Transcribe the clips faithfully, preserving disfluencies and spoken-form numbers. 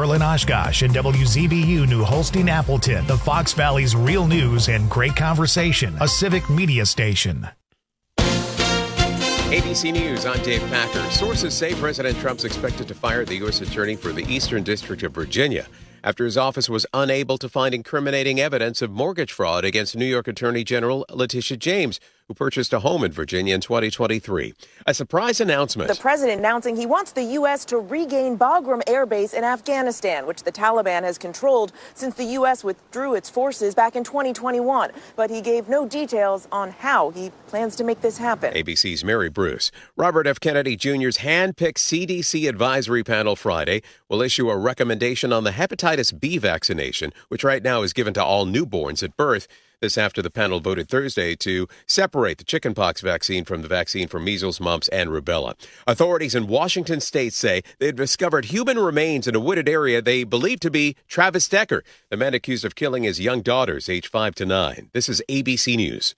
Berlin, Oshkosh, and W Z B U New Holstein, Appleton, the Fox Valley's real news and great conversation, a civic media station. A B C News, I'm Dave Packer. Sources say President Trump's expected to fire the U S attorney for the Eastern District of Virginia after his office was unable to find incriminating evidence of mortgage fraud against New York Attorney General Letitia James, who purchased a home in Virginia in twenty twenty-three. A surprise announcement. The president announcing he wants the U S to regain Bagram Air Base in Afghanistan, which the Taliban has controlled since the U S withdrew its forces back in twenty twenty-one. But he gave no details on how he plans to make this happen. A B C's Mary Bruce. Robert F. Kennedy Junior's hand-picked C D C advisory panel Friday will issue a recommendation on the hepatitis B vaccination, which right now is given to all newborns at birth. This after the panel voted Thursday to separate the chickenpox vaccine from the vaccine for measles, mumps, and rubella. Authorities in Washington state say they've discovered human remains in a wooded area they believe to be Travis Decker, the man accused of killing his young daughters, aged five to nine. This is A B C News.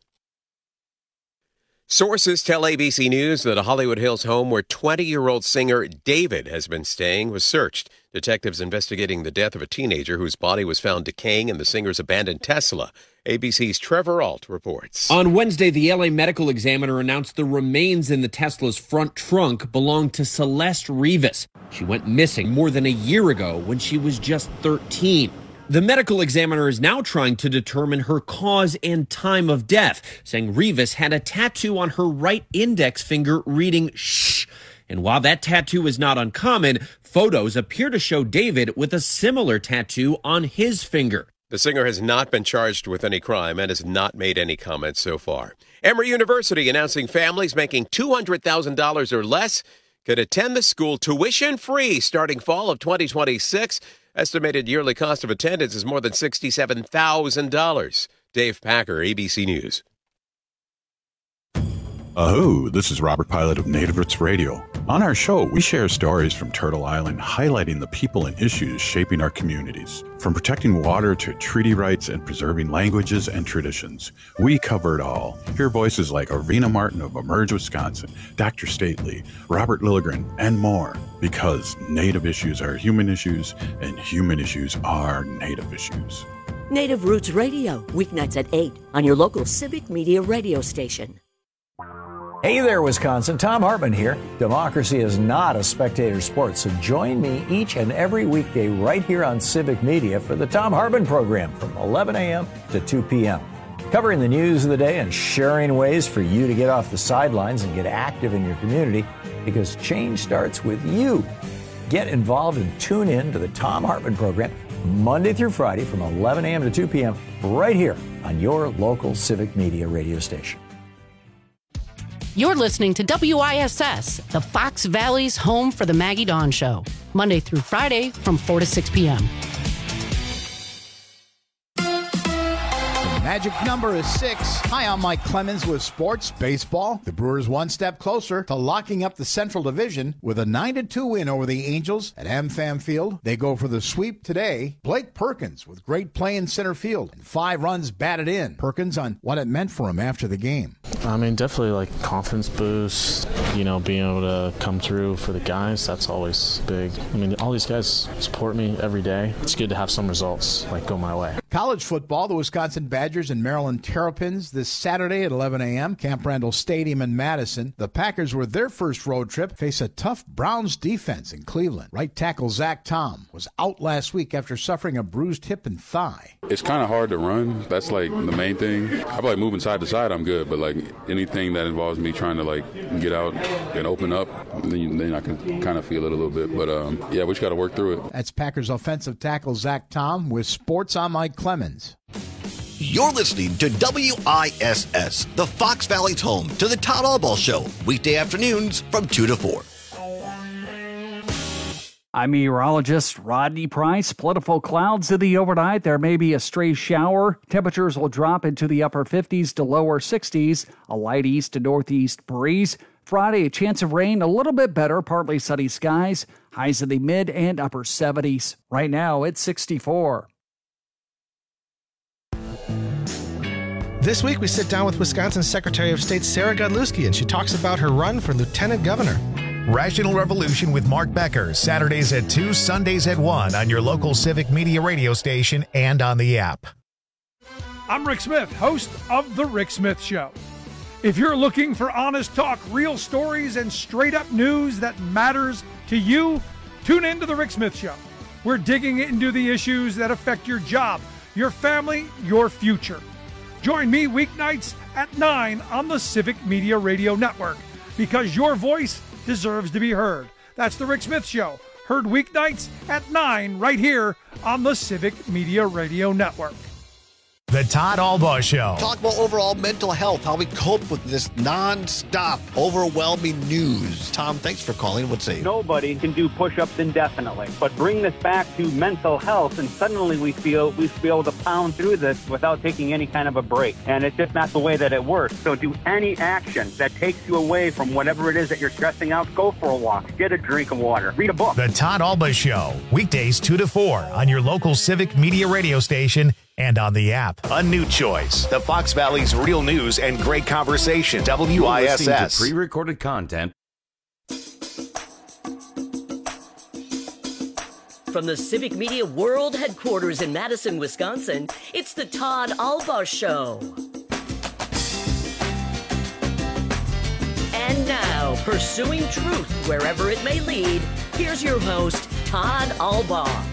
Sources tell A B C News that a Hollywood Hills home where twenty-year-old singer David has been staying was searched. Detectives investigating the death of a teenager whose body was found decaying in the singer's abandoned Tesla. A B C's Trevor Ault reports. On Wednesday, the L A Medical Examiner announced the remains in the Tesla's front trunk belonged to Celeste Rivas. She went missing more than a year ago when she was just thirteen. The medical examiner is now trying to determine her cause and time of death, saying Rivas had a tattoo on her right index finger reading shh. And while that tattoo is not uncommon, photos appear to show David with a similar tattoo on his finger. The singer has not been charged with any crime and has not made any comments so far. Emory University announcing families making two hundred thousand dollars or less could attend the school tuition-free starting fall of twenty twenty-six. Estimated yearly cost of attendance is more than sixty-seven thousand dollars. Dave Packer, A B C News. Aho, this is Robert Pilot of Native Roots Radio. On our show, we share stories from Turtle Island highlighting the people and issues shaping our communities. From protecting water to treaty rights and preserving languages and traditions, we cover it all. Hear voices like Arvina Martin of Emerge, Wisconsin, Doctor Stately, Robert Lilligren, and more. Because Native issues are human issues, and human issues are Native issues. Native Roots Radio, weeknights at eight on your local civic media radio station. Hey there, Wisconsin. Tom Hartman here. Democracy is not a spectator sport, so join me each and every weekday right here on Civic Media for the Tom Hartman program from eleven a.m. to two p.m. Covering the news of the day and sharing ways for you to get off the sidelines and get active in your community, because change starts with you. Get involved and tune in to the Tom Hartman program Monday through Friday from eleven a.m. to two p.m. right here on your local Civic Media radio station. You're listening to W I S S, the Fox Valley's home for the Maggie Dawn Show, Monday through Friday from four to six p.m. Magic number is six. Hi, I'm Mike Clemens with Sports Baseball. The Brewers one step closer to locking up the Central Division with a nine to two win over the Angels at AmFam Field. They go for the sweep today. Blake Perkins with great play in center field and five runs batted in. Perkins on what it meant for him after the game. I mean, definitely like confidence boost, you know, being able to come through for the guys, that's always big. I mean, all these guys support me every day. It's good to have some results like go my way. College football, the Wisconsin Badgers and Maryland Terrapins this Saturday at eleven a.m. Camp Randall Stadium in Madison. The Packers, with their first road trip, face a tough Browns defense in Cleveland. Right tackle Zach Tom was out last week after suffering a bruised hip and thigh. It's kind of hard to run. That's like the main thing. I feel like moving side to side, I'm good, but like anything that involves me trying to like get out and open up, then, then I can kind of feel it a little bit. But um, yeah, we just got to work through it. That's Packers offensive tackle Zach Tom with Sports. I'm Mike Clemens. You're listening to W I S S, the Fox Valley's home to the Todd Albaugh Show, weekday afternoons from two to four. I'm meteorologist Rodney Price. Plentiful clouds in the overnight. There may be a stray shower. Temperatures will drop into the upper fifties to lower sixties. A light east to northeast breeze. Friday, a chance of rain, a little bit better, partly sunny skies. Highs in the mid and upper seventies. Right now, it's sixty-four. This week, we sit down with Wisconsin Secretary of State Sarah Godlewski, and she talks about her run for lieutenant governor. Rational Revolution with Mark Becker, Saturdays at two, Sundays at one on your local Civic Media radio station and on the app. I'm Rick Smith, host of The Rick Smith Show. If you're looking for honest talk, real stories, and straight-up news that matters to you, tune in to The Rick Smith Show. We're digging into the issues that affect your job, your family, your future. Join me weeknights at nine on the Civic Media Radio Network, because your voice deserves to be heard. That's The Rick Smith Show, heard weeknights at nine right here on the Civic Media Radio Network. The Todd Albaugh Show. Talk about overall mental health, how we cope with this non-stop, overwhelming news. Tom, thanks for calling. What's it? Nobody can do push-ups indefinitely, but bring this back to mental health, and suddenly we feel we feel able to pound through this without taking any kind of a break, and it's just not the way that it works. So do any action that takes you away from whatever it is that you're stressing out. Go for a walk, get a drink of water, read a book. The Todd Albaugh Show, weekdays two to four on your local Civic Media radio station and on the app. A new choice. The Fox Valley's real news and great conversation. W I S S. To pre-recorded content. From the Civic Media World Headquarters in Madison, Wisconsin, it's the Todd Albaugh Show. And now, pursuing truth wherever it may lead, here's your host, Todd Albaugh.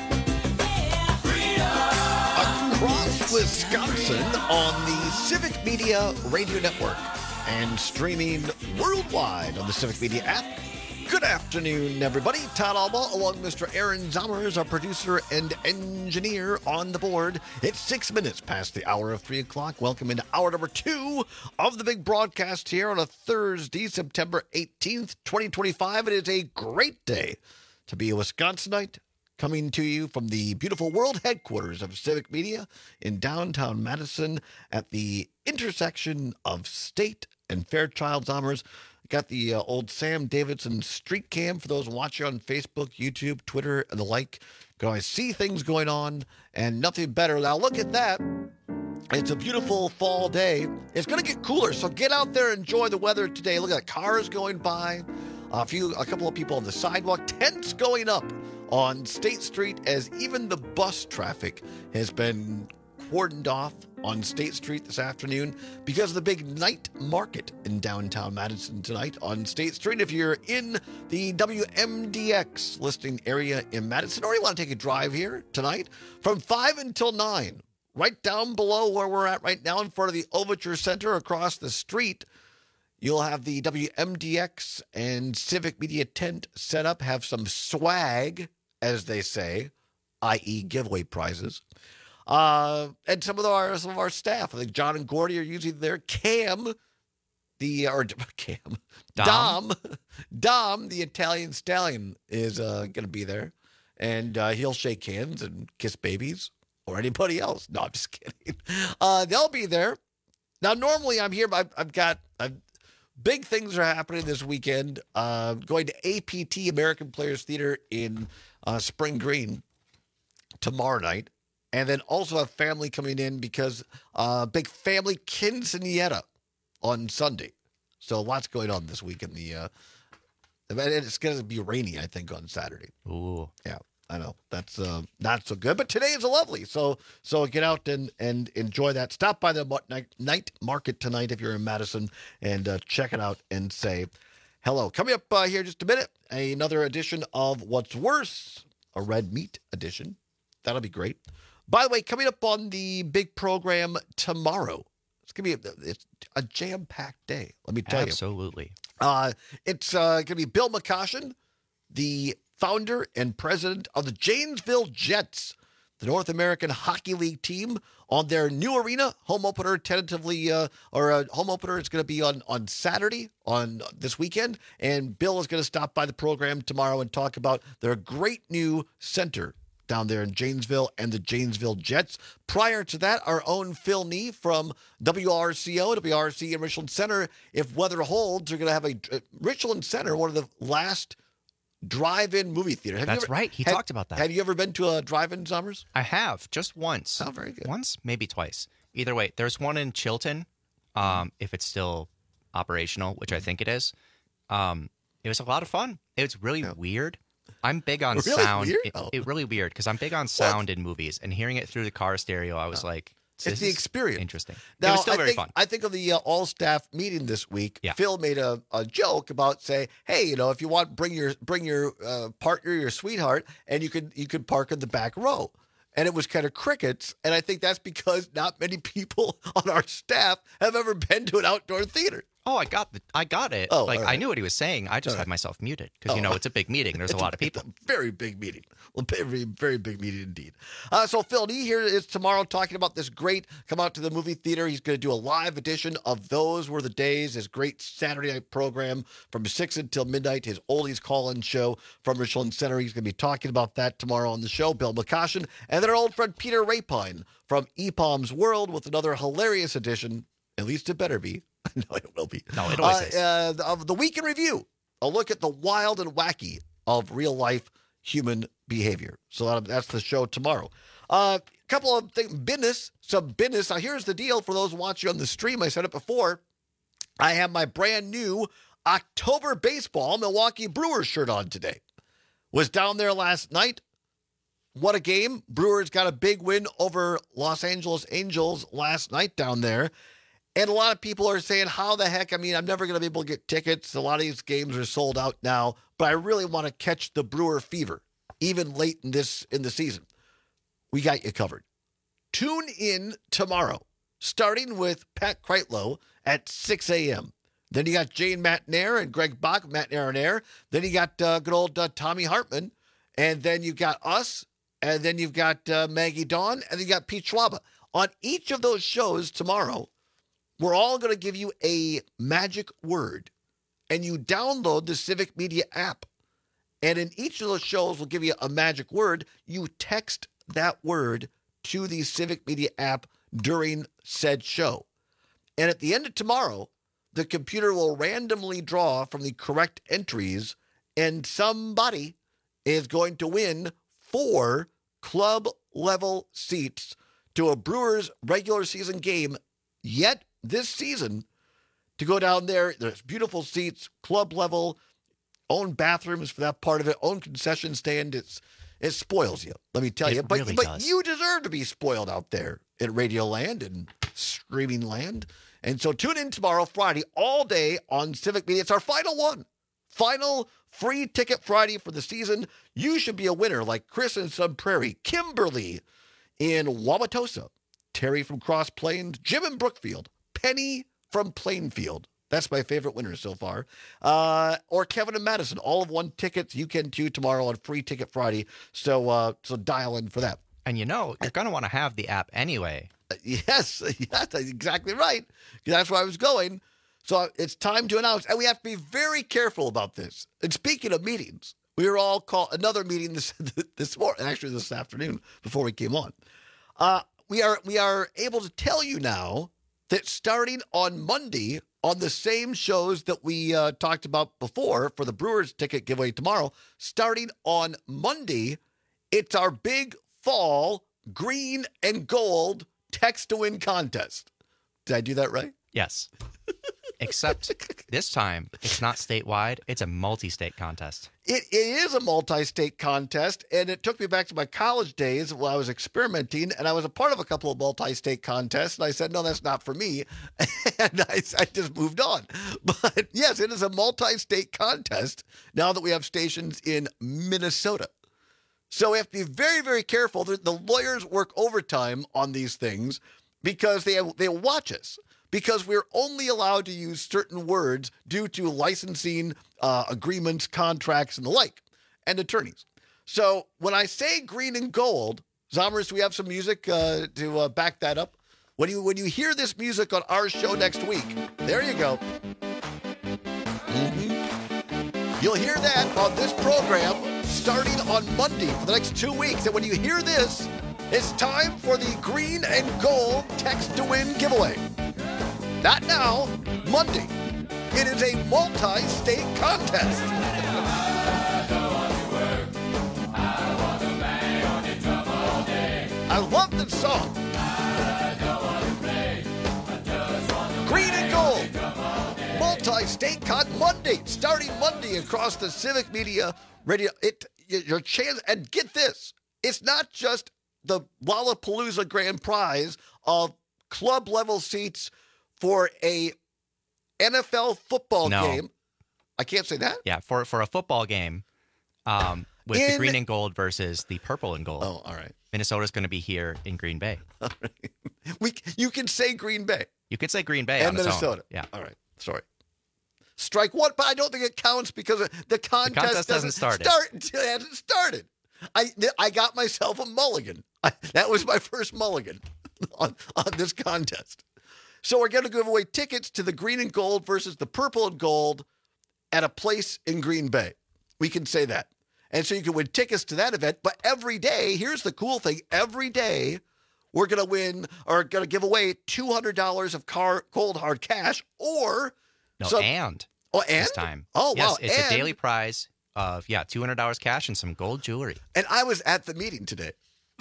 Across Wisconsin on the Civic Media Radio Network and streaming worldwide on the Civic Media app. Good afternoon, everybody. Todd Albaugh, along with Mister Aaron Zommers, our producer and engineer on the board. It's six minutes past the hour of three o'clock. Welcome into hour number two of the big broadcast here on a Thursday, September eighteenth, twenty twenty-five. It is a great day to be a Wisconsinite, coming to you from the beautiful world headquarters of Civic Media in downtown Madison at the intersection of State and Fairchild. Zommers. Got the uh, old Sam Davidson street cam for those watching on Facebook, YouTube, Twitter, and the like. You can always see things going on, and nothing better. Now look at that. It's a beautiful fall day. It's going to get cooler, so get out there and enjoy the weather today. Look at the cars going by. A few, a couple of people on the sidewalk. Tents going up on State Street as even the bus traffic has been cordoned off on State Street this afternoon because of the big night market in downtown Madison tonight on State Street. If you're in the W M D X listing area in Madison, or you want to take a drive here tonight from five until nine, right down below where we're at right now in front of the Overture Center across the street, you'll have the W M D X and Civic Media tent set up, have some swag, as they say, that is giveaway prizes. Uh, and some of our some of our staff, I think John and Gordy are using their Cam, the or Cam Dom, Dom, Dom the Italian stallion is uh, going to be there, and uh, he'll shake hands and kiss babies or anybody else. No, I'm just kidding. Uh, they'll be there. Now, normally I'm here, but I've, I've got I've, big things are happening this weekend. Uh, going to A P T, American Players Theater in uh, Spring Green tomorrow night. And then also a family coming in because uh, big family quinceañera on Sunday. So lots going on this week in the uh, it's going to be rainy, I think, on Saturday. Ooh. Yeah, I know. That's uh, not so good. But today is lovely. So so get out and, and enjoy that. Stop by the night, night market tonight if you're in Madison and uh, check it out and say hello. Coming up uh, here in just a minute, another edition of What's Worse, a red meat edition. That'll be great. By the way, coming up on the big program tomorrow, it's going to be a, it's a jam-packed day, let me tell Absolutely. you. Absolutely. Uh, it's uh, going to be Bill McCoshen, the founder and president of the Janesville Jets, the North American Hockey League team, on their new arena. Home opener tentatively, uh, or a home opener is going to be on, on Saturday, on this weekend. And Bill is going to stop by the program tomorrow and talk about their great new center down there in Janesville and the Janesville Jets. Prior to that, our own Phil Nee from W R C O, W R C and Richland Center. If weather holds, they're going to have a uh, Richland Center, one of the last drive-in movie theaters. Have That's ever, right. He have, talked about that. Have you ever been to a drive-in, Zommers? I have, just once. Oh, very good. Once, maybe twice. Either way, there's one in Chilton, um, if it's still operational, which I think it is. Um, It was a lot of fun. It was really yeah. weird. I'm big on really sound. Weird? It, oh. it really weird because I'm big on sound in movies, and hearing it through the car stereo, I was oh. like, it's the experience. Interesting. Now, it was still I very think, fun. I think of the uh, all-staff meeting this week. Yeah. Phil made a, a joke about say, hey, you know, if you want, bring your bring your uh, partner, your sweetheart, and you could you could park in the back row. And it was kind of crickets. And I think that's because not many people on our staff have ever been to an outdoor theater. Oh, I got the, I got it. Oh, like right. I knew what he was saying. I just all had right. myself muted because oh. you know it's a big meeting. There's a lot of people. It's a very big meeting. Well, very, very big meeting indeed. Uh, so Phil D here is tomorrow talking about this great come out to the movie theater. He's going to do a live edition of Those Were the Days, his great Saturday night program from six until midnight, his oldies call-in show from Richland Center. He's going to be talking about that tomorrow on the show. Bill McCoshen and then our old friend Peter Rapine from E P O M's World with another hilarious edition. At least it better be. No, it will be. No, it always uh, is. Uh, of the Week in Review, a look at the wild and wacky of real-life human behavior. So that's the show tomorrow. A uh, couple of things, business, some business. Now, here's the deal for those watching on the stream. I said it before. I have my brand new October Baseball Milwaukee Brewers shirt on today. Was down there last night. What a game. Brewers got a big win over Los Angeles Angels last night down there. And a lot of people are saying, how the heck? I mean, I'm never going to be able to get tickets. A lot of these games are sold out now, but I really want to catch the Brewer fever, even late in this in the season. We got you covered. Tune in tomorrow, starting with Pat Kreitlow at six a.m. Then you got Jane Matnair and Greg Bach, Matnair and Air. Then you got uh, good old uh, Tommy Hartman. And then you've got us. And then you've got uh, Maggie Dawn. And then you got Pete Schwaba. On each of those shows tomorrow, we're all going to give you a magic word, and you download the Civic Media app. And in each of those shows, we'll give you a magic word. You text that word to the Civic Media app during said show. And at the end of tomorrow, the computer will randomly draw from the correct entries, and somebody is going to win four club-level seats to a Brewers regular season game yet this season to go down there. There's beautiful seats, club level, own bathrooms for that part of it, own concession stand. It's it spoils you, let me tell it you. But really but does. You deserve to be spoiled out there at Radio Land and streaming land. And so tune in tomorrow, Friday, all day on Civic Media. It's our final one. Final free ticket Friday for the season. You should be a winner like Chris in Sun Prairie, Kimberly in Wauwatosa, Terry from Cross Plains, Jim in Brookfield, Penny from Plainfield. That's my favorite winner so far. Uh, or Kevin and Madison. All of one tickets. You can too tomorrow on Free Ticket Friday. So uh, so dial in for that. And you know, you're going to want to have the app anyway. Uh, yes, yes, that's exactly right. That's where I was going. So it's time to announce. And we have to be very careful about this. And speaking of meetings, we were all called another meeting this this morning, actually this afternoon before we came on. Uh, we are we are able to tell you now that starting on Monday, on the same shows that we uh, talked about before for the Brewers ticket giveaway tomorrow, starting on Monday, it's our big fall green and gold text to win contest. Did I do that right? Yes. Except this time, it's not statewide. It's a multi-state contest. It, it is a multi-state contest, and it took me back to my college days while I was experimenting, and I was a part of a couple of multi-state contests, and I said, no, that's not for me, and I, I just moved on. But yes, it is a multi-state contest now that we have stations in Minnesota. So we have to be very, very careful. The, the lawyers work overtime on these things because they have, they watch us. Because we're only allowed to use certain words due to licensing uh, agreements, contracts, and the like, and attorneys. So when I say green and gold, Zommers, do we have some music uh, to uh, back that up? When you when you hear this music on our show next week, there you go. Mm-hmm. You'll hear that on this program starting on Monday for the next two weeks. And when you hear this, it's time for the green and gold text to win giveaway. Not now, Monday. It is a multi-state contest. I love this song. Green and gold. multi-state con Monday, starting Monday across the Civic Media Radio. It your chance, and get this, it's not just the Lollapalooza grand prize of club level seats for a N F L football No. game. I can't say that. Yeah, for for a football game, um, with In- the green and gold versus the purple and gold. Oh, all right. Minnesota's going to be here in Green Bay. All right. We you can say Green Bay You could say Green Bay and on its own. Minnesota. Yeah. All right. Sorry. Strike one, but I don't think it counts because the contest, contest hasn't started. Start until it hasn't started. I I got myself a mulligan. I, that was my first mulligan on, on this contest. So we're going to give away tickets to the green and gold versus the purple and gold at a place in Green Bay. We can say that. And so you can win tickets to that event. But every day, here's the cool thing. Every day, we're going to win or going to give away two hundred dollars of car, cold hard cash or No, some, and oh, and this time. Oh, yes, wow. it's and, a daily prize of yeah, two hundred dollars cash and some gold jewelry. And I was at the meeting today.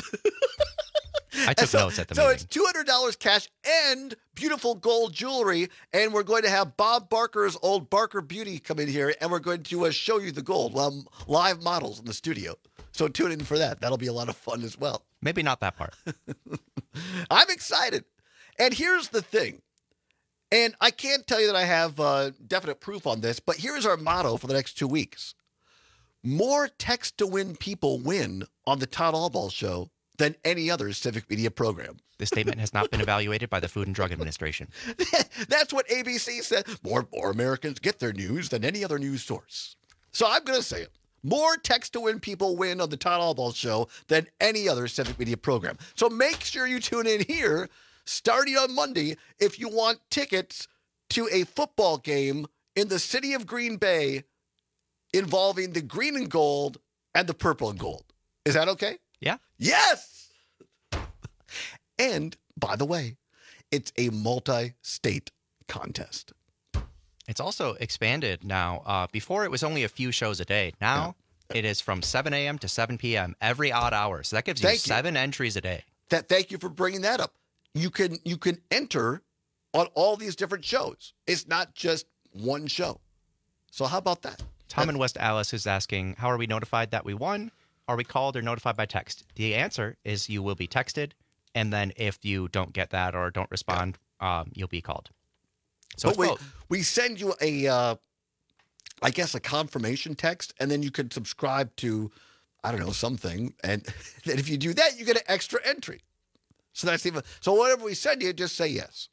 I took so, notes at the so meeting. it's two hundred dollars cash and beautiful gold jewelry. And we're going to have Bob Barker's old Barker Beauty come in here, and we're going to uh, show you the gold. Um, live models in the studio. So tune in for that. That'll be a lot of fun as well. Maybe not that part. I'm excited. And here's the thing. And I can't tell you that I have uh, definite proof on this, but here's our motto for the next two weeks. More text-to-win people win on the Todd Allball Show than any other Civic Media program. This statement has not been evaluated by the Food and Drug Administration. That's what A B C said. More, more Americans get their news than any other news source. So I'm going to say it. More text-to-win people win on the Todd Allball Show than any other Civic Media program. So make sure you tune in here starting on Monday if you want tickets to a football game in the city of Green Bay involving the green and gold and the purple and gold. Is that okay? Yeah. Yes! And, by the way, it's a multi-state contest. It's also expanded now. Uh, before, it was only a few shows a day. Now, yeah. It is from seven a.m. to seven p.m. every odd hour. So that gives you Thank seven you. entries a day. That, thank you for bringing that up. You can you can enter on all these different shows. It's not just one show. So how about that? Tom that, in West Allis is asking, how are we notified that we won? Are we called or notified by text? The answer is you will be texted, and then if you don't get that or don't respond, yeah. um, you'll be called. So but we, we send you a, uh, I guess, a confirmation text, and then you can subscribe to, I don't know, something. And then if you do that, you get an extra entry. So that's even, so whatever we send you, just say yes.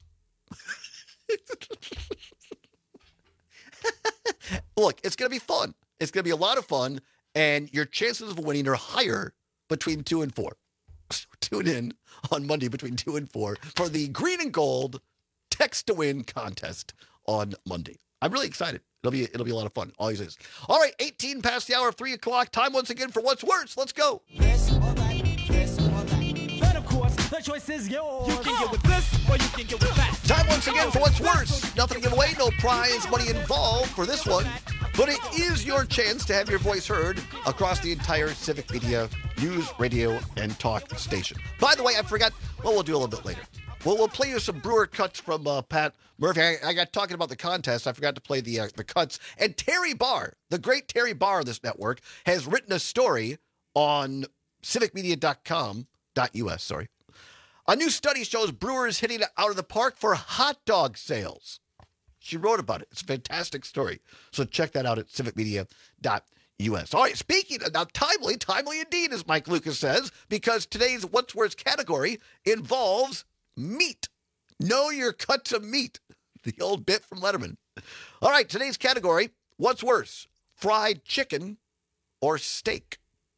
Look, it's going to be fun. It's going to be a lot of fun, and your chances of winning are higher between two and four. So tune in on Monday between two and four for the green and gold text to win contest on Monday. I'm really excited. It'll be it'll be a lot of fun. Always is. All right, eighteen past the hour of three o'clock. Time once again for What's Worse. Let's go. This or that, this or that. And of course, the choice is yours. You can get with this or you can get with that. Time once again for What's Worse. Nothing to give away, no prize money involved for this one. But it is your chance to have your voice heard across the entire Civic Media news, radio, and talk station. By the way, I forgot, well, we'll do a little bit later. Well, we'll play you some Brewer cuts from uh, Pat Murphy. I, I got talking about the contest. I forgot to play the uh, the cuts. And Terry Barr, the great Terry Barr of this network, has written a story on civic media dot com dot U S. Sorry, a new study shows Brewers hitting it out of the park for hot dog sales. She wrote about it. It's a fantastic story. So check that out at civic media dot U S. All right, speaking of now, timely, timely indeed, as Mike Lucas says, because today's What's Worse category involves meat. Know your cuts of meat. The old bit from Letterman. All right, today's category, what's worse, fried chicken or steak?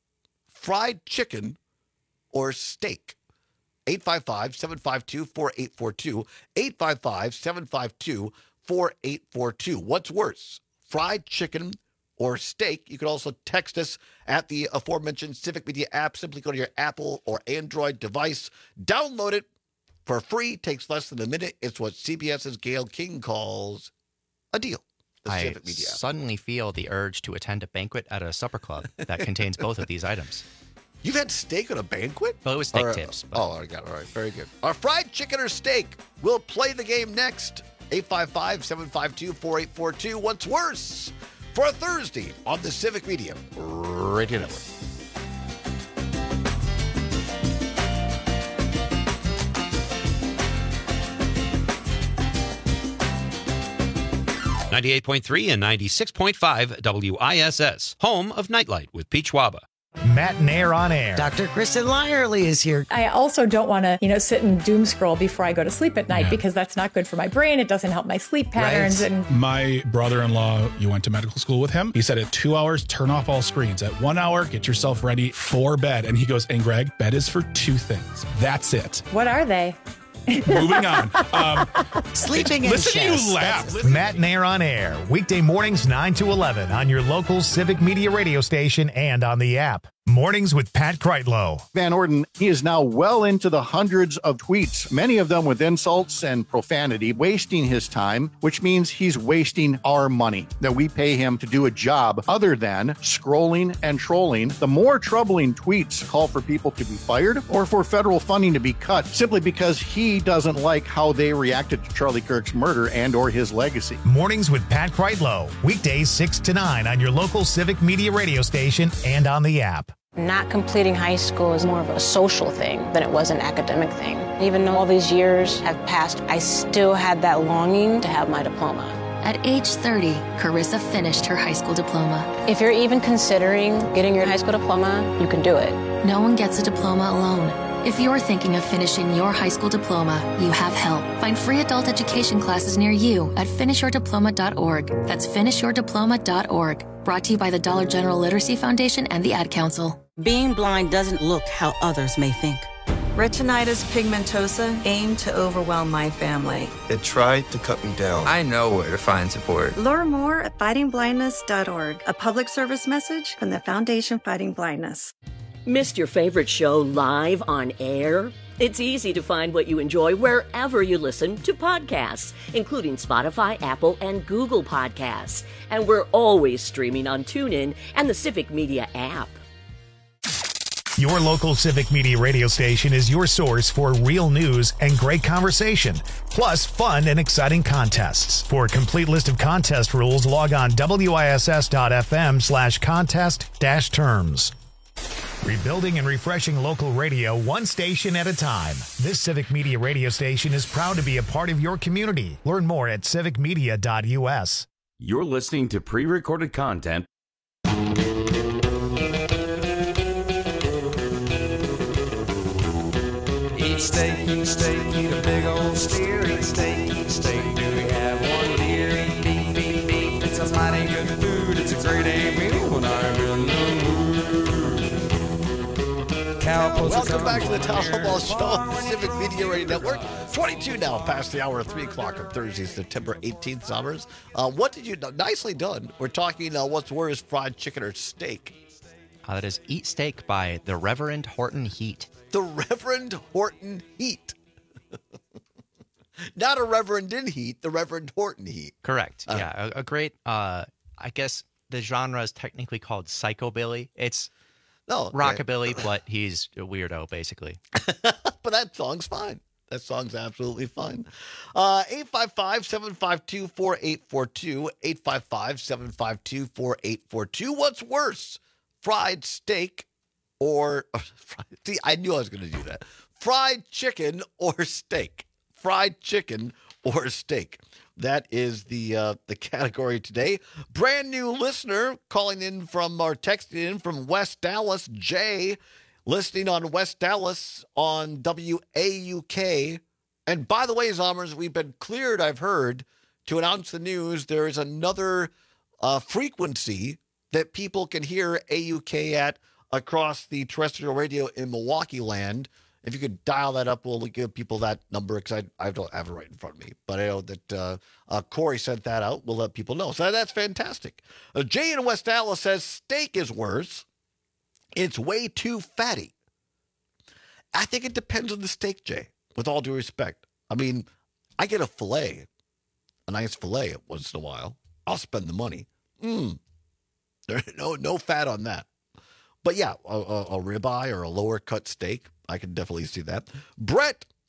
Fried chicken or steak? eight five five, seven five two, four eight four two. eight five five, seven five two, four eight four two. What's worse, fried chicken or steak? You can also text us at the aforementioned Civic Media app. Simply go to your Apple or Android device, download it for free. Takes less than a minute. It's what CBS's Gayle King calls a deal. The I Civic Media app. suddenly feel the urge to attend a banquet at a supper club that contains both of these items. You've had steak at a banquet? Well, it was steak Or, tips. Oh, I got it. All right. Very good. Our fried chicken or steak? We'll play the game next eight five five, seven five two, four eight four two. What's worse? For a Thursday on the Civic Media Radio Network. ninety-eight point three and ninety-six point five W I S S, home of Nightlight with Pete Schwaba. Matt Nair on air. Doctor Kristen Lyerly is here. I also don't want to, you know, sit and doom scroll before I go to sleep at night yeah. because that's not good for my brain. It doesn't help my sleep patterns. Right. And my brother-in-law, you went to medical school with him. He said at two hours, turn off all screens. At one hour, get yourself ready for bed. And he goes, and Greg, bed is for two things. That's it. What are they? Moving on. Um, Sleeping in Listen chest. to you laugh. Matt Nair on air. Weekday mornings nine to eleven on your local Civic Media radio station and on the app. Mornings with Pat Kreitlow. Van Orden, he is now well into the hundreds of tweets, many of them with insults and profanity, wasting his time, which means he's wasting our money that we pay him to do a job other than scrolling and trolling. The more troubling tweets call for people to be fired or for federal funding to be cut simply because he doesn't like how they reacted to Charlie Kirk's murder and or his legacy. Mornings with Pat Kreitlow. Weekdays six to nine on your local Civic Media radio station and on the app. Not completing high school is more of a social thing than it was an academic thing. Even though all these years have passed, I still had that longing to have my diploma. At age thirty, Carissa finished her high school diploma. If you're even considering getting your high school diploma, you can do it. No one gets a diploma alone. If you're thinking of finishing your high school diploma, you have help. Find free adult education classes near you at finish your diploma dot org. That's finish your diploma dot org. Brought to you by the Dollar General Literacy Foundation and the Ad Council. Being blind doesn't look how others may think. Retinitis pigmentosa aimed to overwhelm my family. It tried to cut me down. I know where to find support. Learn more at fighting blindness dot org, a public service message from the Foundation Fighting Blindness. Missed your favorite show live on air? It's easy to find what you enjoy wherever you listen to podcasts, including Spotify, Apple, and Google Podcasts. And we're always streaming on TuneIn and the Civic Media app. Your local Civic Media radio station is your source for real news and great conversation, plus fun and exciting contests. For a complete list of contest rules, log on W I S S dot F M slash contest dash terms. Rebuilding and refreshing local radio one station at a time. This Civic Media radio station is proud to be a part of your community. Learn more at civic media dot U S. You're listening to pre-recorded content. Eat steak, eat steak, eat a big old steer. Eat steak, eat steak, do we have one deer? Eat beef, eat beef, it's a mighty good food. It's a great A meal when I'm in the mood. Welcome back to the Tom Ball Show on the Civic Media Radio Network. twenty-two now, past the hour of three o'clock on Thursday, September eighteenth, Summers. Uh, what did you, nicely done. We're talking uh, what's worse, fried chicken or steak? Uh, that is Eat Steak by the Reverend Horton Heat. The Reverend Horton Heat. Not a Reverend in Heat, the Reverend Horton Heat. Correct. Uh, yeah, a, a great, uh, I guess the genre is technically called psychobilly. It's no, rockabilly, okay. But he's a weirdo, basically. But that song's fine. That song's absolutely fine. Uh, eight five five, seven five two, four eight four two, eight five five, seven five two, four eight four two. What's worse, fried steak or, uh, fried, see, I knew I was going to do that. Fried chicken or steak? Fried chicken or steak? That is the uh, the category today. Brand new listener calling in from, or texting in from West Dallas, Jay, listening on West Dallas on W A U K. And by the way, Zommers, we've been cleared, I've heard, to announce the news. There is another uh, frequency that people can hear A U K at across the terrestrial radio in Milwaukee land. If you could dial that up, we'll give people that number because I, I don't have it right in front of me. But I know that uh, uh, Corey sent that out. We'll let people know. So that's fantastic. Uh, Jay in West Dallas says steak is worse. It's way too fatty. I think it depends on the steak, Jay, with all due respect. I mean, I get a filet, a nice filet once in a while. I'll spend the money. Mm. There, no, no fat on that. But yeah, a, a, a ribeye or a lower cut steak, I can definitely see that. Brett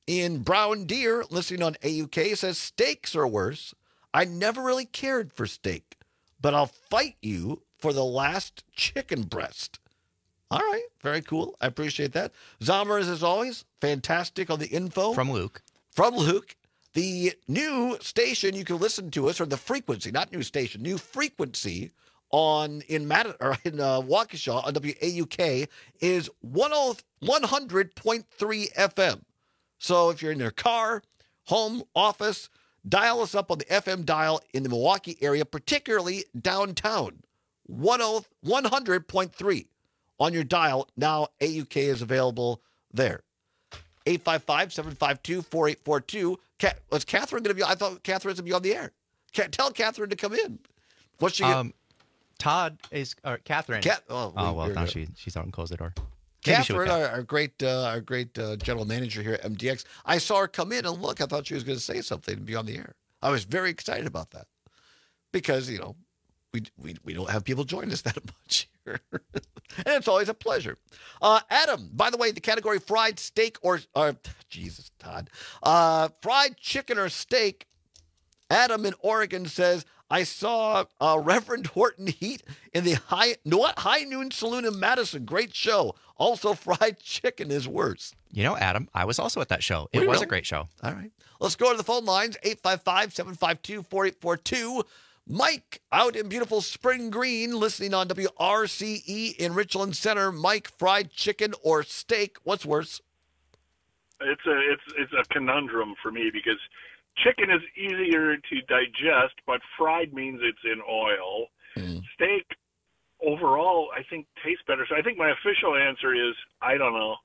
in Brown Deer, listening on A U K, says steaks are worse. I never really cared for steak, but I'll fight you for the last chicken breast. All right. Very cool. I appreciate that. Zommers, as always, fantastic on the info. From Luke. From Luke. The new station you can listen to us, or the frequency, not new station, new frequency on in Mad- or in uh, Waukesha on W A U K is one hundred point three F M. So if you're in your car, home, office, dial us up on the F M dial in the Milwaukee area, particularly downtown. one hundred point three on your dial. Now A U K is available there. eight five five, seven five two, four eight four two. Cat, was Catherine going to be? I thought Catherine was going to be on the air. Can't tell Catherine to come in. What's she? Um, Todd is or Catherine. Cat, oh, oh we, well, now good. she she's out and closed the door. Maybe Catherine, our, our great, uh, our great uh, general manager here at M D X. I saw her come in and look. I thought she was going to say something and be on the air. I was very excited about that because you know we we we don't have people join us that much here, and it's always a pleasure. Uh, Adam, by the way, the category fried steak or or Jesus, Todd, uh, fried chicken or steak. Adam in Oregon says, I saw uh, Reverend Horton Heat in the high, what, High Noon Saloon in Madison. Great show. Also, fried chicken is worse. You know, Adam, I was also at that show. It We was know. a great show. All right. Let's go to the phone lines, eight five five, seven five two, four eight four two. Mike out in beautiful Spring Green, listening on W R C E in Richland Center. Mike, fried chicken or steak, what's worse? It's a it's it's a conundrum for me because chicken is easier to digest, but fried means it's in oil. Mm. Steak overall, I think, tastes better. So I think my official answer is I don't know.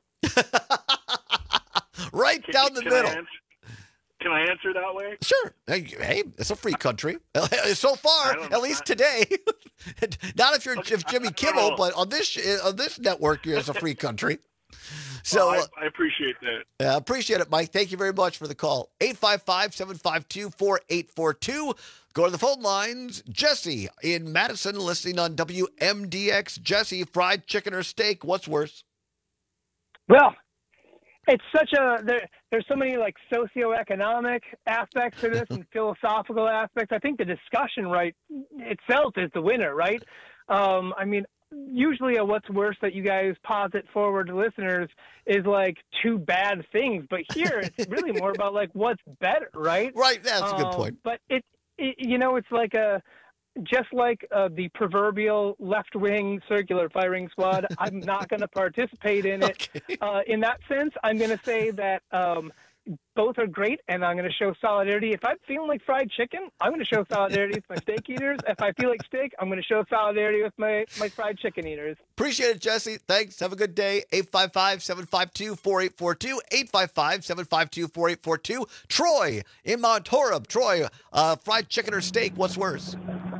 Right Can- down the can middle. I answer, can I answer that way? Sure. Hey, hey, it's a free country. So far, at least today. Not if you're if Jimmy Kimmel, but on this on this network, it's a free country. So Well, uh, I, I appreciate that. Yeah, appreciate it, Mike. Thank you very much for the call. eight five five, seven five two, four eight four two. Go to the phone lines. Jesse in Madison, listening on W M D X. Jesse, fried chicken or steak, what's worse? Well, it's such a there, there's so many like socioeconomic aspects to this and philosophical aspects. I think the discussion right itself is the winner, right? Um, I mean, usually a what's worse that you guys posit forward to listeners is like two bad things, but here it's really more about like what's better, right? Right, that's a good Um, point. But it, it, you know, it's like a just like uh, the proverbial left-wing circular firing squad. I'm not going to participate in it. Okay. Uh, in that sense, I'm going to say that um, both are great, and I'm going to show solidarity. If I'm feeling like fried chicken, I'm going to show solidarity with my steak eaters. If I feel like steak, I'm going to show solidarity with my, my fried chicken eaters. Appreciate it, Jesse. Thanks. Have a good day. eight five five, seven five two, four eight four two. eight five five, seven five two, four eight four two. Troy in Mount Horeb. Troy, uh, fried chicken or steak, what's worse?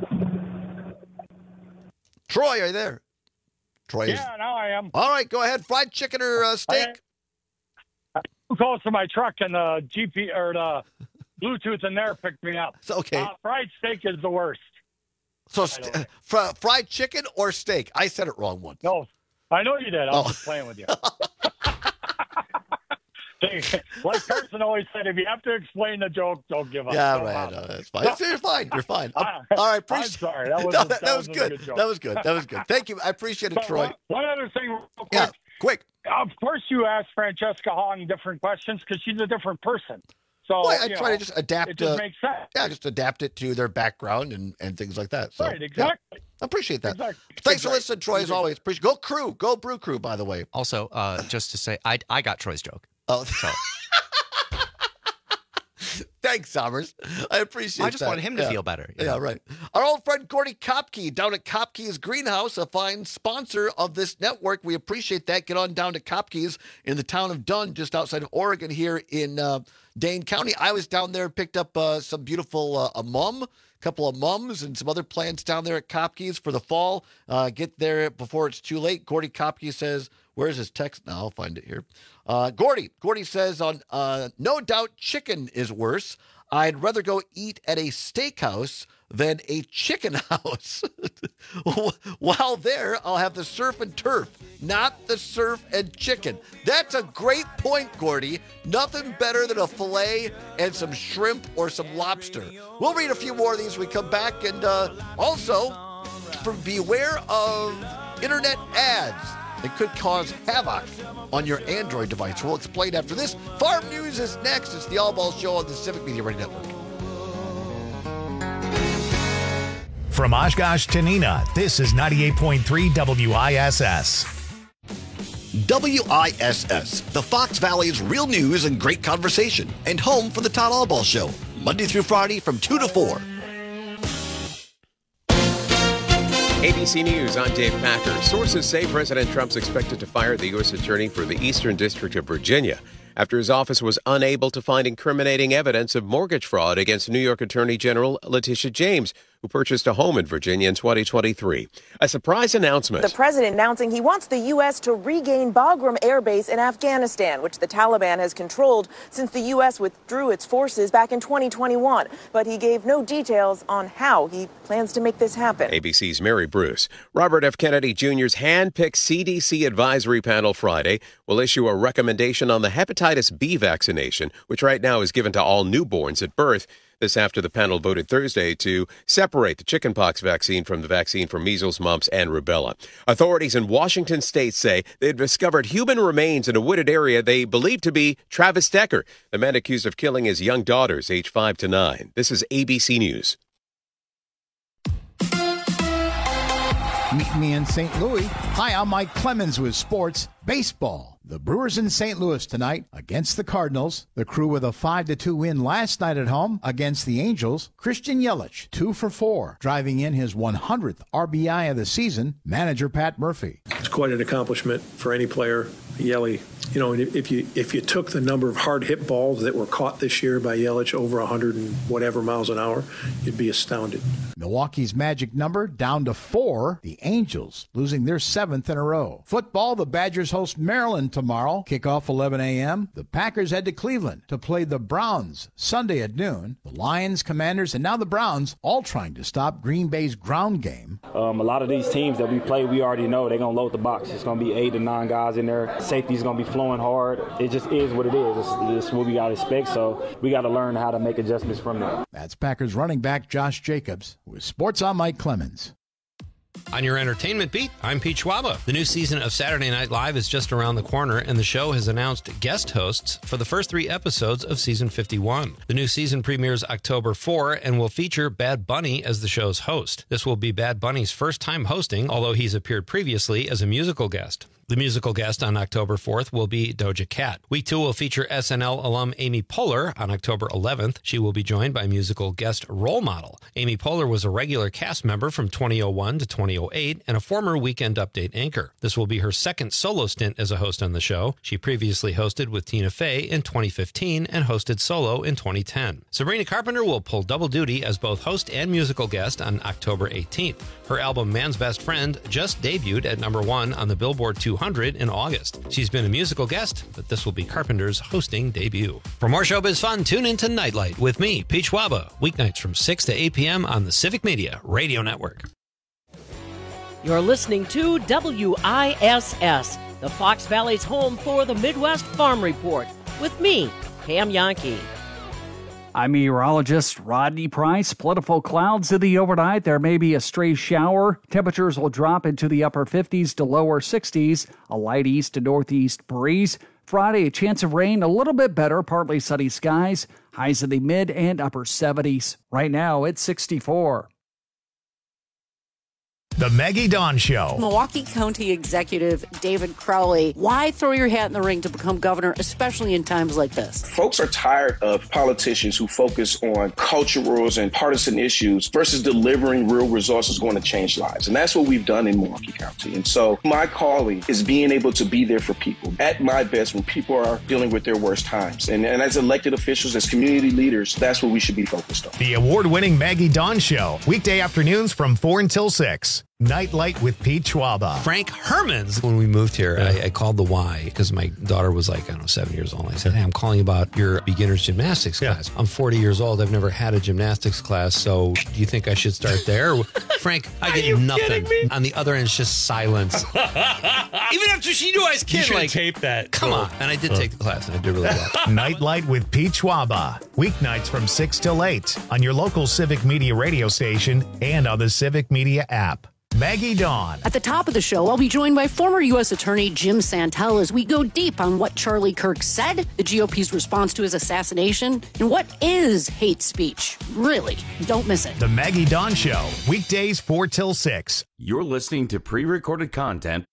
Troy, are you there? Troy. is- Yeah, now I am. All right, go ahead. Fried chicken or uh, steak? Too close to my truck, and the G P or the Bluetooth in there picked me up. Okay. Uh, fried steak is the worst. So st- fr- fried chicken or steak? I said it wrong once. No, I know you did. I was Oh. just playing with you. Like Carson always said, if you have to explain the joke, don't give up. Yeah, Don't right. bother. No, that's fine. It's- You're fine. You're fine. Ah, All right. I'm Appreciate- sorry. That was No, a- that, that was was a good. good joke. That was good. That was good. Thank you. I appreciate it, But Troy. One, one other thing, real quick. Yeah, quick. Of course, you asked Francesca Hahn different questions because she's a different person. So Well, I you try know, to just adapt. It just uh, makes sense. Yeah, just adapt it to their background and, and things like that. So, Right, yeah. exactly. I appreciate that. Exactly. Thanks for Exactly. listening, Troy, as Exactly. always. Appreciate Go Crew. Go Brew Crew, by the way. Also, uh, just to say, I I got Troy's joke. Oh, So thanks, Summers. I appreciate I just that. wanted him to Yeah. feel better. you Yeah, know? right. Our old friend Gordy Kopke down at Kopke's Greenhouse, a fine sponsor of this network. We appreciate that. Get on down to Kopke's in the town of Dunn, just outside of Oregon here in uh, Dane County. I was down there and picked up uh, some beautiful uh, a mum, a couple of mums and some other plants down there at Kopke's for the fall. Uh, get there before it's too late. Gordy Kopke says, where's his text now? I'll find it here. Uh, Gordy, Gordy says on uh, no doubt chicken is worse. I'd rather go eat at a steakhouse than a chicken house. While there, I'll have the surf and turf, not the surf and chicken. That's a great point, Gordy. Nothing better than a filet and some shrimp or some lobster. We'll read a few more of these when we come back. And uh, also, for, beware of internet ads. It could cause havoc on your Android device. We'll explain after this. Farm News is next. It's the All Ball Show on the Civic Media Radio Network. From Oshkosh to Neenah, this is ninety-eight point three W I S S. W I S S, the Fox Valley's real news and great conversation, and home for the Todd Allball Show, Monday through Friday from two to four. A B C News, I'm Dave Packer. Sources say President Trump's expected to fire the U S attorney for the Eastern District of Virginia after his office was unable to find incriminating evidence of mortgage fraud against New York Attorney General Letitia James, who purchased a home in Virginia in twenty twenty-three. A surprise announcement. The president announcing he wants the U S to regain Bagram Air Base in Afghanistan, which the Taliban has controlled since the U S withdrew its forces back in twenty twenty-one. But he gave no details on how he plans to make this happen. A B C's Mary Bruce. Robert F. Kennedy Junior's hand-picked C D C advisory panel Friday will issue a recommendation on the hepatitis B vaccination, which right now is given to all newborns at birth. This after the panel voted Thursday to separate the chickenpox vaccine from the vaccine for measles, mumps, and rubella. Authorities in Washington state say they've discovered human remains in a wooded area they believe to be Travis Decker, the man accused of killing his young daughters, aged five to nine. This is A B C News. Meet me in Saint Louis. Hi, I'm Mike Clemens with Sports Baseball. The Brewers in Saint Louis tonight against the Cardinals. The Crew with a five to two win last night at home against the Angels. Christian Yelich, two for four, driving in his one hundredth R B I of the season. Manager Pat Murphy. It's quite an accomplishment for any player. Yelich, you know, if you if you took the number of hard hit balls that were caught this year by Yelich over one hundred and whatever miles an hour, you'd be astounded. Milwaukee's magic number down to four. The Angels losing their seventh in a row. Football, the Badgers host Maryland tomorrow. Kickoff eleven a.m. The Packers head to Cleveland to play the Browns Sunday at noon. The Lions, Commanders, and now the Browns all trying to stop Green Bay's ground game. Um, a lot of these teams that we play, we already know they're going to load the box. It's going to be eight to nine guys in there. Safety's going to be flowing hard. It just is what it is. It's, it's what we got to expect, so we got to learn how to make adjustments from there. That's Packers running back Josh Jacobs. With Sports, I'm Mike Clemens. On your entertainment beat, I'm Pete Schwaba. The new season of Saturday Night Live is just around the corner, and the show has announced guest hosts for the first three episodes of season fifty-one. The new season premieres October fourth and will feature Bad Bunny as the show's host. This will be Bad Bunny's first time hosting, although he's appeared previously as a musical guest. The musical guest on October fourth will be Doja Cat. Week two will feature S N L alum Amy Poehler on October eleventh. She will be joined by musical guest Role Model. Amy Poehler was a regular cast member from twenty oh one to twenty oh eight and a former Weekend Update anchor. This will be her second solo stint as a host on the show. She previously hosted with Tina Fey in twenty fifteen and hosted solo in twenty ten. Sabrina Carpenter will pull double duty as both host and musical guest on October eighteenth. Her album Man's Best Friend just debuted at number one on the Billboard two hundred in August. She's been a musical guest, but this will be Carpenter's hosting debut. For more showbiz fun, tune into Nightlight with me, Pete Schwaba, weeknights from six to eight p.m. on the Civic Media Radio Network. You're listening to W I S S, the Fox Valley's home for the Midwest Farm Report, with me, Pam Yankee. I'm meteorologist Rodney Price. Plentiful clouds in the overnight. There may be a stray shower. Temperatures will drop into the upper fifties to lower sixties. A light east to northeast breeze. Friday, a chance of rain, a little bit better, partly sunny skies. Highs in the mid and upper seventies. Right now, it's sixty-four. The Maggie Dawn Show. Milwaukee County Executive David Crowley, why throw your hat in the ring to become governor, especially in times like this? Folks are tired of politicians who focus on culturals and partisan issues versus delivering real results that's going to change lives. And that's what we've done in Milwaukee County. And so my calling is being able to be there for people at my best when people are dealing with their worst times. And, and as elected officials, as community leaders, that's what we should be focused on. The award-winning Maggie Dawn Show, weekday afternoons from four until six. Nightlight with Pete Schwaba. Frank Hermans. When we moved here, I, I called the Y because my daughter was like, I don't know, seven years old. I said, hey, I'm calling about your beginner's gymnastics class. I'm forty years old. I've never had a gymnastics class. So do you think I should start there? Frank, I get nothing. On the other end, it's just silence. Even after she knew I was kidding. You should like, tape that. Come on. And I did take the class, and I did really well. Nightlight with Pete Schwaba. Weeknights from six till eight on your local Civic Media radio station and on the Civic Media app. Maggie Dawn. At the top of the show, I'll be joined by former U S Attorney Jim Santel as we go deep on what Charlie Kirk said, the G O P's response to his assassination, and what is hate speech. Really, don't miss it. The Maggie Dawn Show, weekdays four till six. You're listening to pre-recorded content.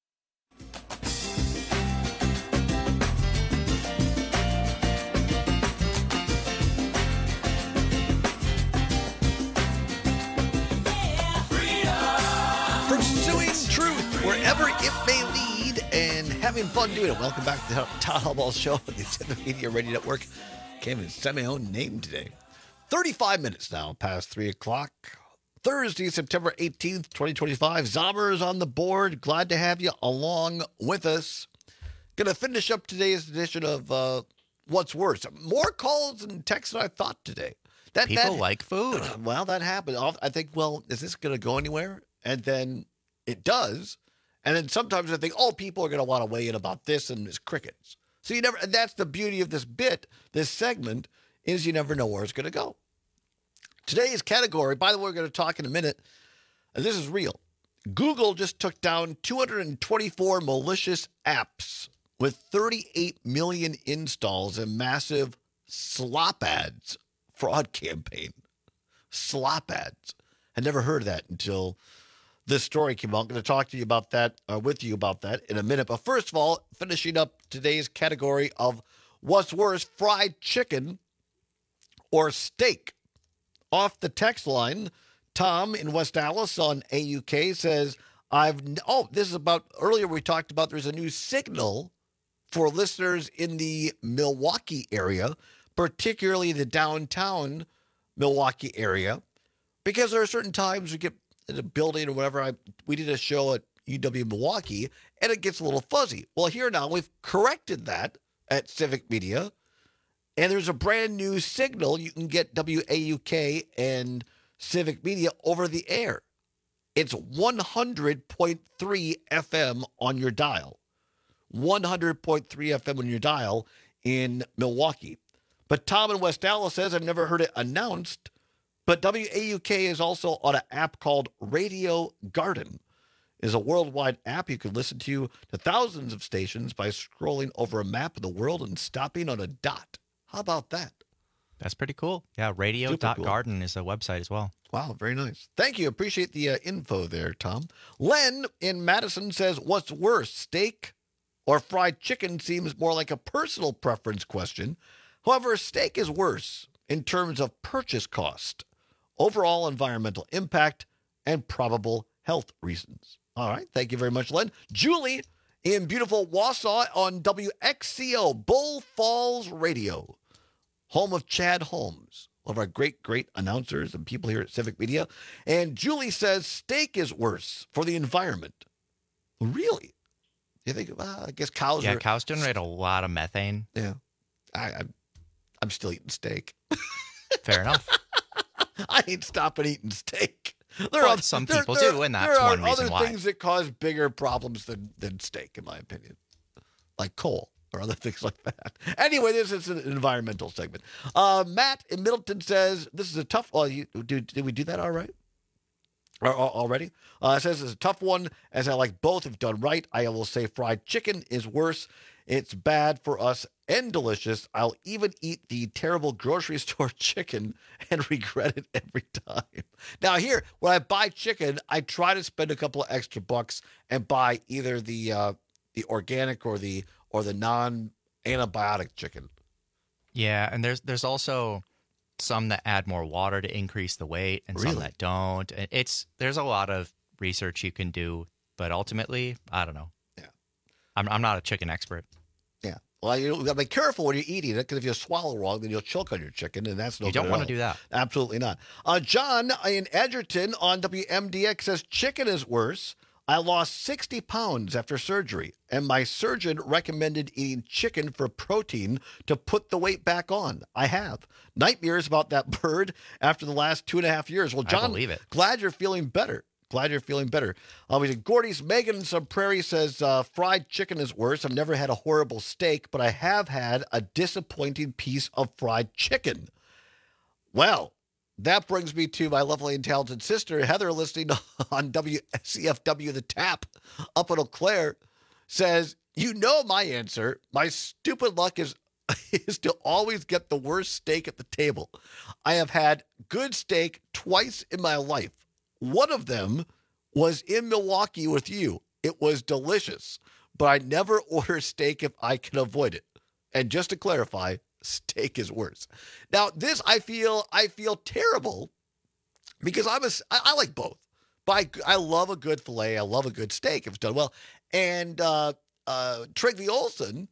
Wherever it may lead and having fun doing it. Welcome back to the Todd Hallball Show on the Civic Media Radio Network. Can't even say my own name today. thirty-five minutes now past three o'clock. Thursday, September eighteenth, twenty twenty-five. Zombers on the board. Glad to have you along with us. Going to finish up today's edition of uh, What's Worse. More calls and texts than I thought today. That, People that, like food. Well, that happened. I think, well, is this going to go anywhere? And then it does. And then sometimes I think, oh, people are going to want to weigh in about this and it's crickets. So you never, and that's the beauty of this bit, this segment, is you never know where it's going to go. Today's category, by the way, we're going to talk in a minute, and this is real. Google just took down two hundred twenty-four malicious apps with thirty-eight million installs and massive slop ads fraud campaign. Slop ads. I never heard of that until this story came out. I'm going to talk to you about that, or with you about that in a minute. But first of all, finishing up today's category of what's worse, fried chicken or steak. Off the text line, Tom in West Allis on A U K says, I've, oh, this is about, earlier we talked about there's a new signal for listeners in the Milwaukee area, particularly the downtown Milwaukee area, because there are certain times we get in a building or whatever. I we did a show at U W Milwaukee, and it gets a little fuzzy. Well, here now we've corrected that at Civic Media, and there's a brand new signal. You can get W A U K and Civic Media over the air. It's one hundred point three F M on your dial. one hundred point three F M on your dial in Milwaukee. But Tom in West Allis says, I've never heard it announced, but W A U K is also on an app called Radio Garden. It is a worldwide app you can listen to to thousands of stations by scrolling over a map of the world and stopping on a dot. How about that? That's pretty cool. Yeah, radio dot garden cool. is a website as well. Wow, very nice. Thank you. Appreciate the uh, info there, Tom. Len in Madison says, what's worse, steak or fried chicken? Seems more like a personal preference question. However, steak is worse in terms of purchase cost, overall environmental impact, and probable health reasons. All right. Thank you very much, Len. Julie in beautiful Wausau on W X C O, Bull Falls Radio, home of Chad Holmes, one of our great, great announcers and people here at Civic Media. And Julie says steak is worse for the environment. Really? You think, well, I guess cows yeah, are... Yeah, cows generate a lot of methane. Yeah. I, I'm, I'm still eating steak. Fair enough. I ain't stopping eating steak. There well, are some there, people there, do, and that's one reason why. There are other things that cause bigger problems than, than steak, in my opinion, like coal or other things like that. Anyway, this is an environmental segment. Uh, Matt in Middleton says, this is a tough one. Oh, did, did we do that all right? Or, already? Uh, it says it's a tough one, as I like both if done right. I will say fried chicken is worse. It's bad for us and delicious. I'll even eat the terrible grocery store chicken and regret it every time. Now here, when I buy chicken, I try to spend a couple of extra bucks and buy either the uh, the organic or the or the non-antibiotic chicken. Yeah, and there's there's also some that add more water to increase the weight, and really? some that don't. It's there's a lot of research you can do, but ultimately, I don't know. Yeah, I'm I'm not a chicken expert. Yeah, Well, you got to be careful when you're eating it, because if you swallow wrong, then you'll choke on your chicken, and that's no You good don't at want all. to do that. Absolutely not. Uh, John in Edgerton on W M D X says, chicken is worse. I lost sixty pounds after surgery, and my surgeon recommended eating chicken for protein to put the weight back on. I have. Nightmares about that bird after the last two and a half years. Well, John, I believe it. glad you're feeling better. Glad you're feeling better. Uh, we said Gordy's Megan in Sub Prairie says uh, fried chicken is worse. I've never had a horrible steak, but I have had a disappointing piece of fried chicken. Well, that brings me to my lovely and talented sister, Heather, listening on W C F W The Tap up in Eau Claire, says, you know my answer. My stupid luck is, is to always get the worst steak at the table. I have had good steak twice in my life. One of them was in Milwaukee with you. It was delicious, but I never order steak if I can avoid it. And just to clarify, steak is worse. Now, this I feel I feel terrible because I'm a I, I like both, but I, I love a good filet. I love a good steak if it's done well. And uh, uh, Tregly Olson,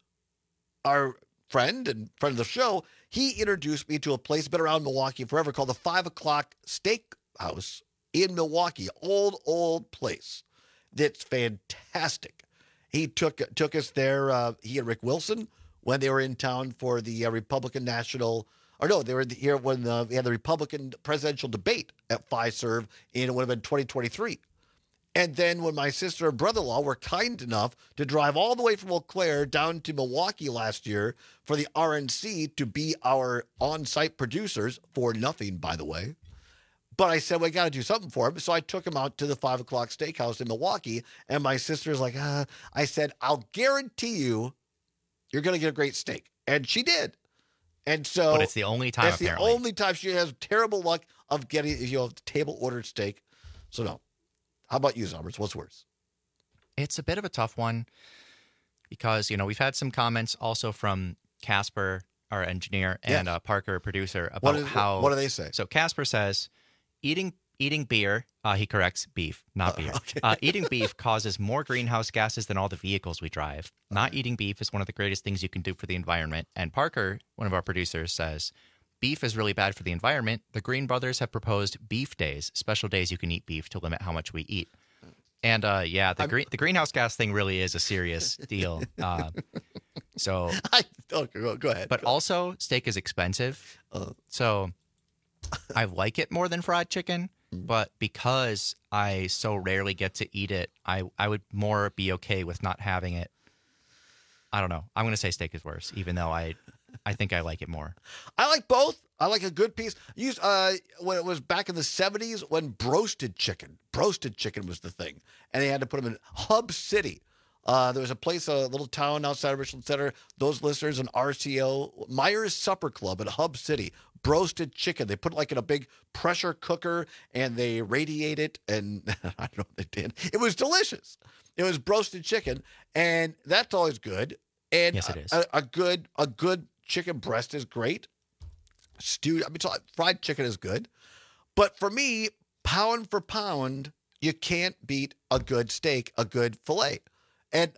our friend and friend of the show, he introduced me to a place been around Milwaukee forever called the Five O'Clock Steakhouse in Milwaukee. Old old place that's fantastic. He took took us there. Uh, he and Rick Wilson, when they were in town for the uh, Republican National, or no, they were here when uh, we had the Republican presidential debate at Fiserv, and it would have been twenty twenty-three. And then when my sister and brother-in-law were kind enough to drive all the way from Eau Claire down to Milwaukee last year for the R N C to be our on-site producers, for nothing, by the way. But I said, we got to do something for him. So I took him out to the Five O'Clock Steakhouse in Milwaukee, and my sister's like, uh, I said, I'll guarantee you you're going to get a great steak. And she did. And so But it's the only time, That's apparently. the only time she has terrible luck of getting, you know, table-ordered steak. So no. How about you, Summers? What's worse? It's a bit of a tough one because, you know, we've had some comments also from Casper, our engineer, and Yeah. uh, Parker, producer, about What is- how... what do they say? So Casper says, eating eating beer, uh, he corrects, beef, not beer. okay. uh, eating beef causes more greenhouse gases than all the vehicles we drive. Not eating beef is one of the greatest things you can do for the environment. And Parker, one of our producers, says... Beef is really bad for the environment. The Green Brothers have proposed beef days, special days you can eat beef to limit how much we eat. And uh, yeah, the green, the greenhouse gas thing really is a serious deal. Uh, so, I, okay, go, go ahead. But also, steak is expensive. Uh, so I like it more than fried chicken. But because I so rarely get to eat it, I, I would more be okay with not having it. I don't know. I'm going to say steak is worse, even though I... I think I like it more. I like both. I like a good piece. Used uh, when it was back in the seventies when broasted chicken, broasted chicken was the thing, and they had to put them in Hub City. Uh, there was a place, a little town outside of Richland Center. Those listeners in R C O, Myers Supper Club at Hub City, broasted chicken. They put it like in a big pressure cooker and they radiate it, and I don't know what they did. It was delicious. It was broasted chicken, and that's always good. And yes, it is. A, a good a good chicken breast is great. Stewed, I mean, so fried chicken is good. But for me, pound for pound, you can't beat a good steak, a good filet. And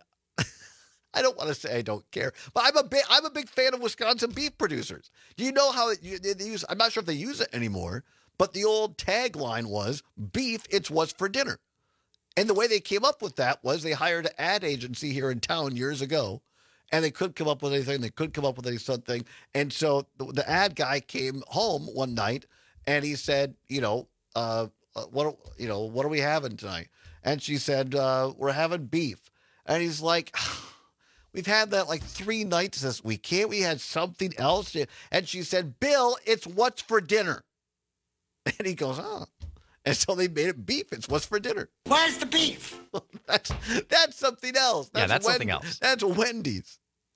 I don't want to say I don't care, but I'm a big I'm a big fan of Wisconsin beef producers. Do you know how it, they use? I'm not sure if they use it anymore, but the old tagline was "Beef, it's what's for dinner." And the way they came up with that was they hired an ad agency here in town years ago. And they couldn't come up with anything. They couldn't come up with any something. And so the, the ad guy came home one night, and he said, "You know, uh, what you know, what are we having tonight?" And she said, uh, "We're having beef." And he's like, "We've had that like three nights this week. Can't we have something else?" And she said, "Bill, it's what's for dinner." And he goes, "Oh." And so they made it beef. It's what's for dinner. Where's the beef? that's that's something else. That's yeah, that's Wen- something else. That's Wendy's.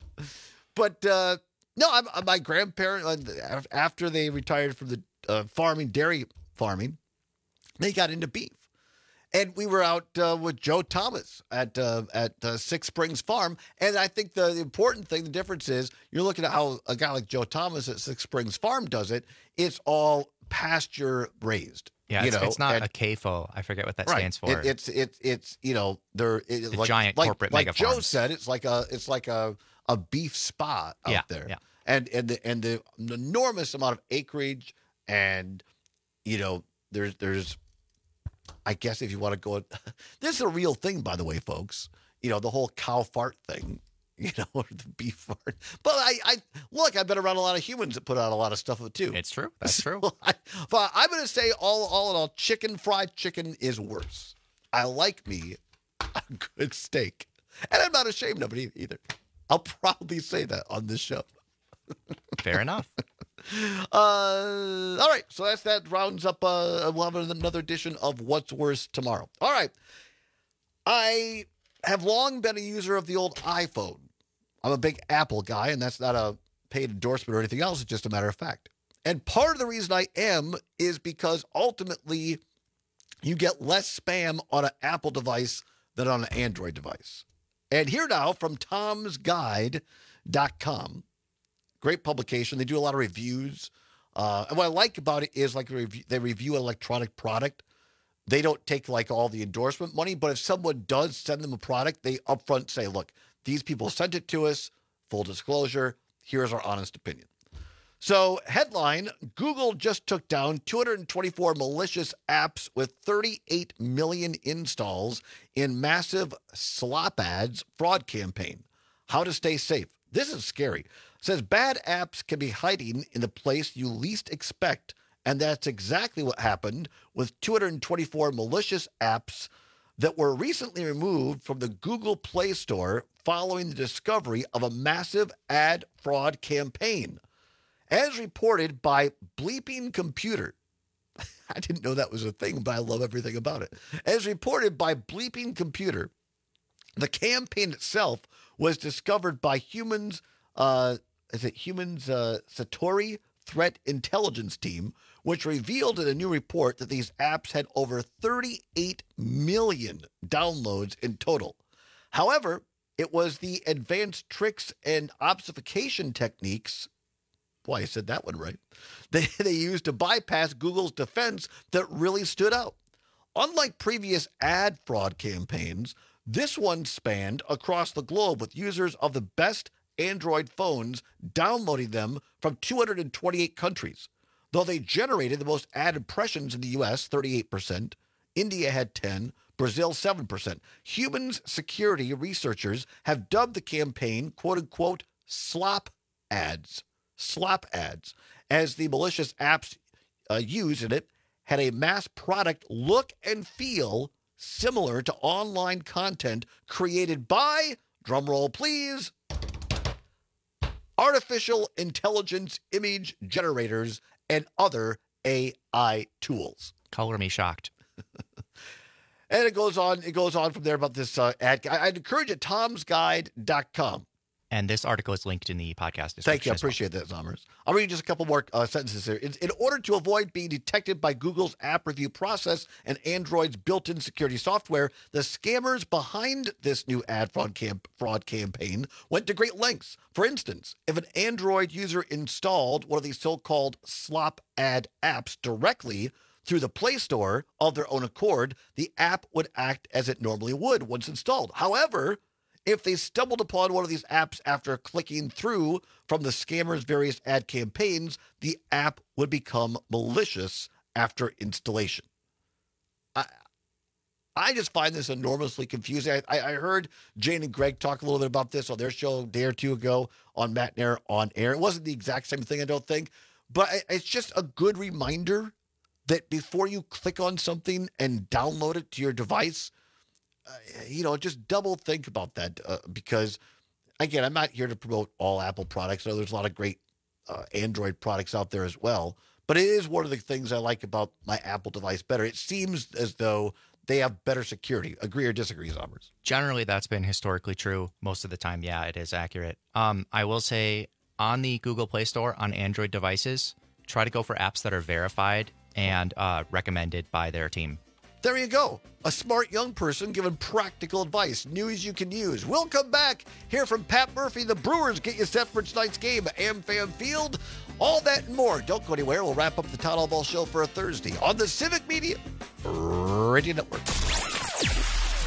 But uh, no, I'm, my grandparents, uh, after they retired from the uh, farming, dairy farming, they got into beef. And we were out uh, with Joe Thomas at uh, at uh, Six Springs Farm. And I think the, the important thing, the difference is, you're looking at how a guy like Joe Thomas at Six Springs Farm does it. It's all pasture raised. Yeah, you it's, know, it's not and, a C A F O. I forget what that right. stands for. It, it's it's it's you know they're it, The like, giant like, corporate like mega Joe farms. said. It's like a it's like a a beef spa out Yeah, there. yeah. And and the and the enormous amount of acreage, and you know, there's there's I guess if you want to go, this is a real thing, by the way, folks. You know, the whole cow fart thing, you know, or the beef fart. But I, I look, I've been around a lot of humans that put out a lot of stuff too. It's true. That's true. So I, but I'm going to say all, all in all, chicken, fried chicken is worse. I like me a good steak. And I'm not ashamed of it either. I'll probably say that on this show. Fair enough. Uh, all right, so that's that rounds up. Uh, we'll have another edition of What's Worse tomorrow. All right, I have long been a user of the old iPhone. I'm a big Apple guy, and that's not a paid endorsement or anything else. It's just a matter of fact. And part of the reason I am is because ultimately you get less spam on an Apple device than on an Android device. And here now from toms guide dot com. Great publication. They do a lot of reviews. Uh, and what I like about it is like they review an electronic product. They don't take like all the endorsement money, but if someone does send them a product, they upfront say, look, these people sent it to us. Full disclosure. Here's our honest opinion. So headline, Google just took down two hundred twenty-four malicious apps with thirty-eight million installs in massive slop ads fraud campaign. How to stay safe. This is scary. It says bad apps can be hiding in the place you least expect, and that's exactly what happened with two hundred twenty-four malicious apps that were recently removed from the Google Play Store following the discovery of a massive ad fraud campaign. As reported by Bleeping Computer. I didn't know that was a thing, but I love everything about it. As reported by Bleeping Computer, the campaign itself was discovered by humans, uh, is it humans, uh, Satori Threat Intelligence Team, which revealed in a new report that these apps had over thirty-eight million downloads in total. However, it was the advanced tricks and obfuscation techniques, boy, I said that one right, they, they used to bypass Google's defense that really stood out. Unlike previous ad fraud campaigns, this one spanned across the globe with users of the best Android phones downloading them from two hundred twenty-eight countries. Though they generated the most ad impressions in the U S, thirty-eight percent, India had ten, Brazil seven percent. Humans security researchers have dubbed the campaign, quote-unquote, slop ads. Slop ads, as the malicious apps uh, used in it had a mass product look and feel similar to online content created by, drumroll please, artificial intelligence image generators and other A I tools. Color me shocked. And it goes on. It goes on from there about this uh, ad. I'd encourage it. toms guide dot com. And this article is linked in the podcast description. Thank you. I as well. appreciate that, Zommers. I'll read just a couple more uh, sentences here. In, in order to avoid being detected by Google's app review process and Android's built-in security software, the scammers behind this new ad fraud, camp- fraud campaign went to great lengths. For instance, if an Android user installed one of these so-called slop ad apps directly through the Play Store of their own accord, the app would act as it normally would once installed. However, if they stumbled upon one of these apps after clicking through from the scammer's various ad campaigns, the app would become malicious after installation. I I just find this enormously confusing. I, I heard Jane and Greg talk a little bit about this on their show a day or two ago on Matt Nair on Air. It wasn't the exact same thing, I don't think, but it's just a good reminder that before you click on something and download it to your device, Uh, you know, just double think about that uh, because, again, I'm not here to promote all Apple products. I know there's a lot of great uh, Android products out there as well, but it is one of the things I like about my Apple device better. It seems as though they have better security. Agree or disagree, Zommers? Generally, that's been historically true. Most of the time, yeah, it is accurate. Um, I will say on the Google Play Store on Android devices, try to go for apps that are verified and uh, recommended by their team. There you go. A smart young person giving practical advice, news you can use. We'll come back, hear from Pat Murphy. The Brewers get you set for tonight's game at AmFam Field. All that and more. Don't go anywhere. We'll wrap up the Town Hall Ball Show for a Thursday on the Civic Media Radio Network.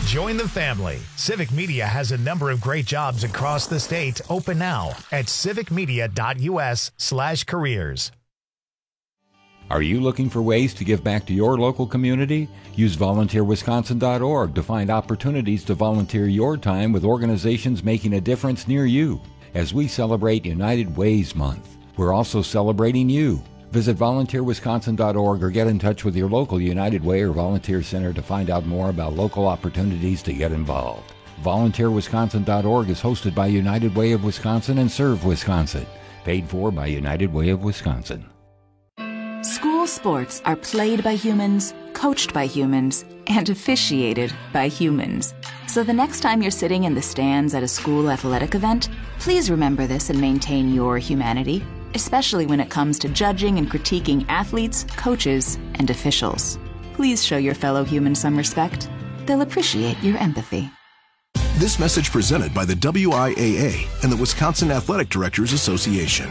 Join the family. Civic Media has a number of great jobs across the state open now at civicmedia.us slash careers. Are you looking for ways to give back to your local community? Use volunteer wisconsin dot org to find opportunities to volunteer your time with organizations making a difference near you. As we celebrate United Ways Month, we're also celebrating you. Visit volunteer wisconsin dot org or get in touch with your local United Way or volunteer center to find out more about local opportunities to get involved. volunteer wisconsin dot org is hosted by United Way of Wisconsin and Serve Wisconsin. Paid for by United Way of Wisconsin. School sports are played by humans, coached by humans, and officiated by humans. So the next time you're sitting in the stands at a school athletic event, please remember this and maintain your humanity, especially when it comes to judging and critiquing athletes, coaches, and officials. Please show your fellow humans some respect. They'll appreciate your empathy. This message presented by the W I A A and the Wisconsin Athletic Directors Association.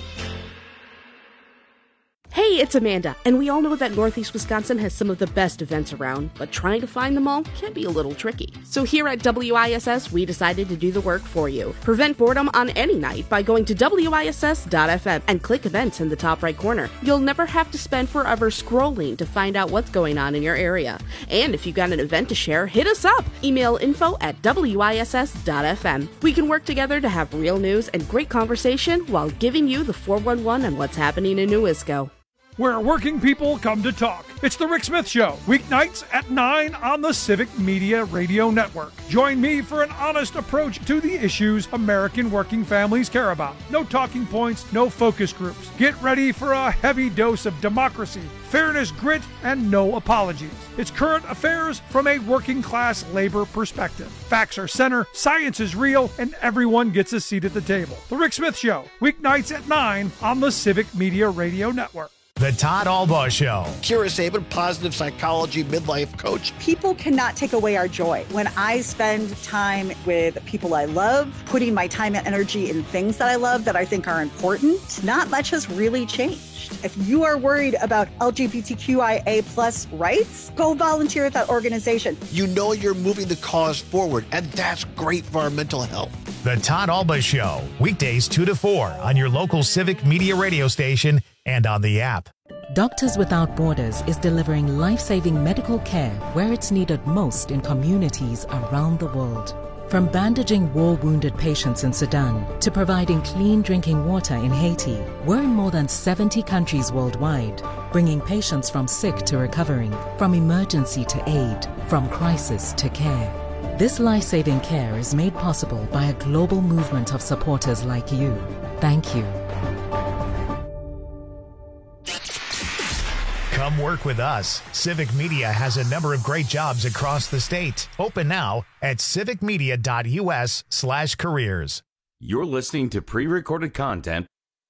Hey, it's Amanda, and we all know that Northeast Wisconsin has some of the best events around, but trying to find them all can be a little tricky. So here at W I S S, we decided to do the work for you. Prevent boredom on any night by going to W I S S dot F M and click events in the top right corner. You'll never have to spend forever scrolling to find out what's going on in your area. And if you got an event to share, hit us up. Email info at W I S S dot F M. We can work together to have real news and great conversation while giving you the four one one on what's happening in Newisco. Where working people come to talk. It's the Rick Smith Show, weeknights at nine on the Civic Media Radio Network. Join me for an honest approach to the issues American working families care about. No talking points, no focus groups. Get ready for a heavy dose of democracy, fairness, grit, and no apologies. It's current affairs from a working class labor perspective. Facts are center, science is real, and everyone gets a seat at the table. The Rick Smith Show, weeknights at nine on the Civic Media Radio Network. The Todd Albaugh Show. Kira Sabin, positive psychology midlife coach. People cannot take away our joy. When I spend time with people I love, putting my time and energy in things that I love that I think are important, not much has really changed. If you are worried about L G B T Q I A plus rights, go volunteer at that organization. You know you're moving the cause forward, and that's great for our mental health. The Todd Albaugh Show, weekdays two to four on your local Civic Media radio station and on the app. Doctors Without Borders is delivering life-saving medical care where it's needed most in communities around the world. From bandaging war-wounded patients in Sudan to providing clean drinking water in Haiti, we're in more than seventy countries worldwide, bringing patients from sick to recovering, from emergency to aid, from crisis to care. This life-saving care is made possible by a global movement of supporters like you. Thank you. Come work with us. Civic Media has a number of great jobs across the state. Open now at civicmedia.us slash careers. You're listening to pre-recorded content.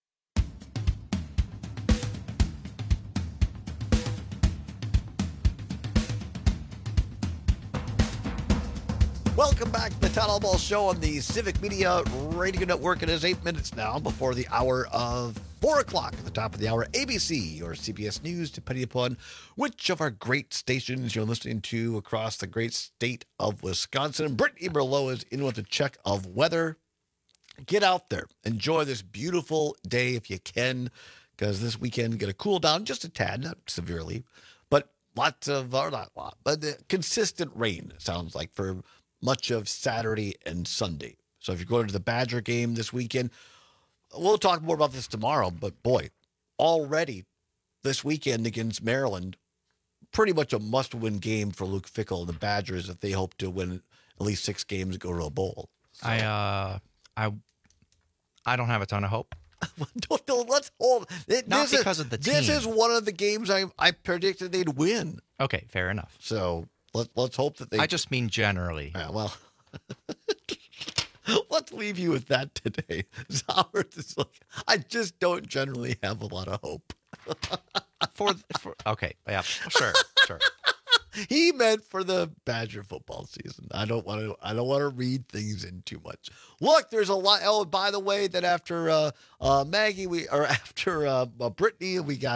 Welcome back to the Todd Albaugh Show on the Civic Media Radio Network. It is eight minutes now before the hour of four o'clock. At the top of the hour, A B C or C B S News, depending upon which of our great stations you're listening to across the great state of Wisconsin. Brittany Merlot is in with a check of weather. Get out there. Enjoy this beautiful day if you can, because this weekend get a cool down just a tad, not severely, but lots of, or not a lot, but consistent rain, it sounds like, for much of Saturday and Sunday. So if you're going to the Badger game this weekend, we'll talk more about this tomorrow, but boy, already this weekend against Maryland, pretty much a must-win game for Luke Fickell and the Badgers if they hope to win at least six games and go to a bowl. So. I, uh, I, I don't have a ton of hope. don't, don't, let's hold. It, Not because is, of the team. This is one of the games I, I predicted they'd win. Okay, fair enough. So let, let's hope that they... I just mean generally. Yeah, well... Let's leave you with that today. Zauer is like, I just don't generally have a lot of hope. for, for Okay, yeah, sure, sure. He meant for the Badger football season. I don't want to. I don't want to read things in too much. Look, there's a lot. Oh, by the way, that after uh, uh, Maggie, we or after uh, uh, Brittany, we got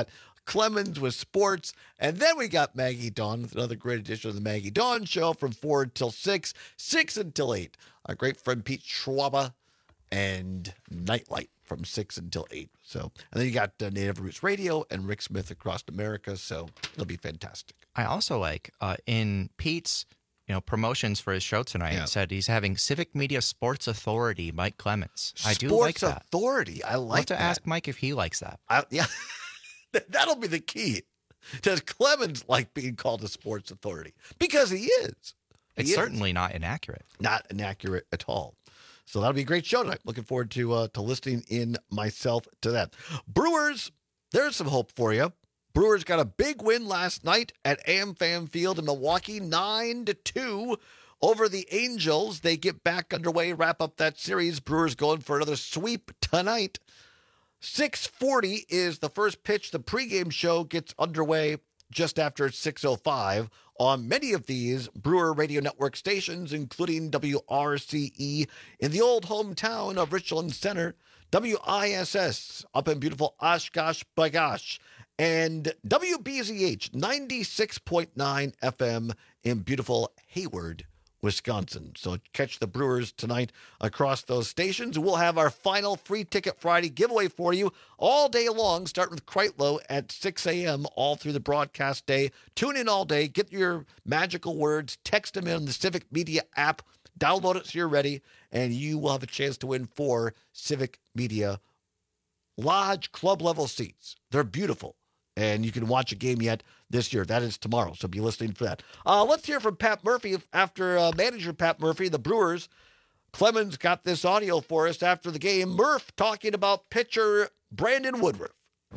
Clemens with sports. And then we got Maggie Dawn with another great edition of the Maggie Dawn Show from four until six, six until eight. Our great friend Pete Schwaba and Nightlight from six until eight. So, and then you got uh, Native Roots Radio and Rick Smith across America. So it'll be fantastic. I also like uh, in Pete's you know promotions for his show tonight. Yeah. It said he's having Civic Media Sports Authority Mike Clemens. I do Sports like that. Authority. I like I'll have to that. ask Mike if he likes that. I, yeah, that'll be the key. Does Clemens like being called a sports authority? Because he is. He It's is. certainly not inaccurate. Not inaccurate at all. So that'll be a great show tonight. Looking forward to uh, to listening in myself to that. Brewers, there's some hope for you. Brewers got a big win last night at AmFam Field in Milwaukee, nine to two over the Angels. They get back underway, wrap up that series. Brewers going for another sweep tonight. six forty is the first pitch. The pregame show gets underway just after six oh five on many of these Brewer Radio Network stations, including W R C E in the old hometown of Richland Center, W I S S up in beautiful Oshkosh B'gosh, and W B Z H ninety-six point nine F M in beautiful Hayward, Wisconsin. So catch the Brewers tonight across those stations. We'll have our final Free Ticket Friday giveaway for you all day long, starting with Kreitlow at six a.m. all through the broadcast day. Tune in all day. Get your magical words. Text them in the Civic Media app. Download it so you're ready, and you will have a chance to win four Civic Media Lodge club level seats. They're beautiful, and you can watch a game yet this year. That is tomorrow, so be listening for that. Uh, let's hear from Pat Murphy. After uh, manager Pat Murphy, the Brewers, Clemens got this audio for us after the game. Murph talking about pitcher Brandon Woodruff.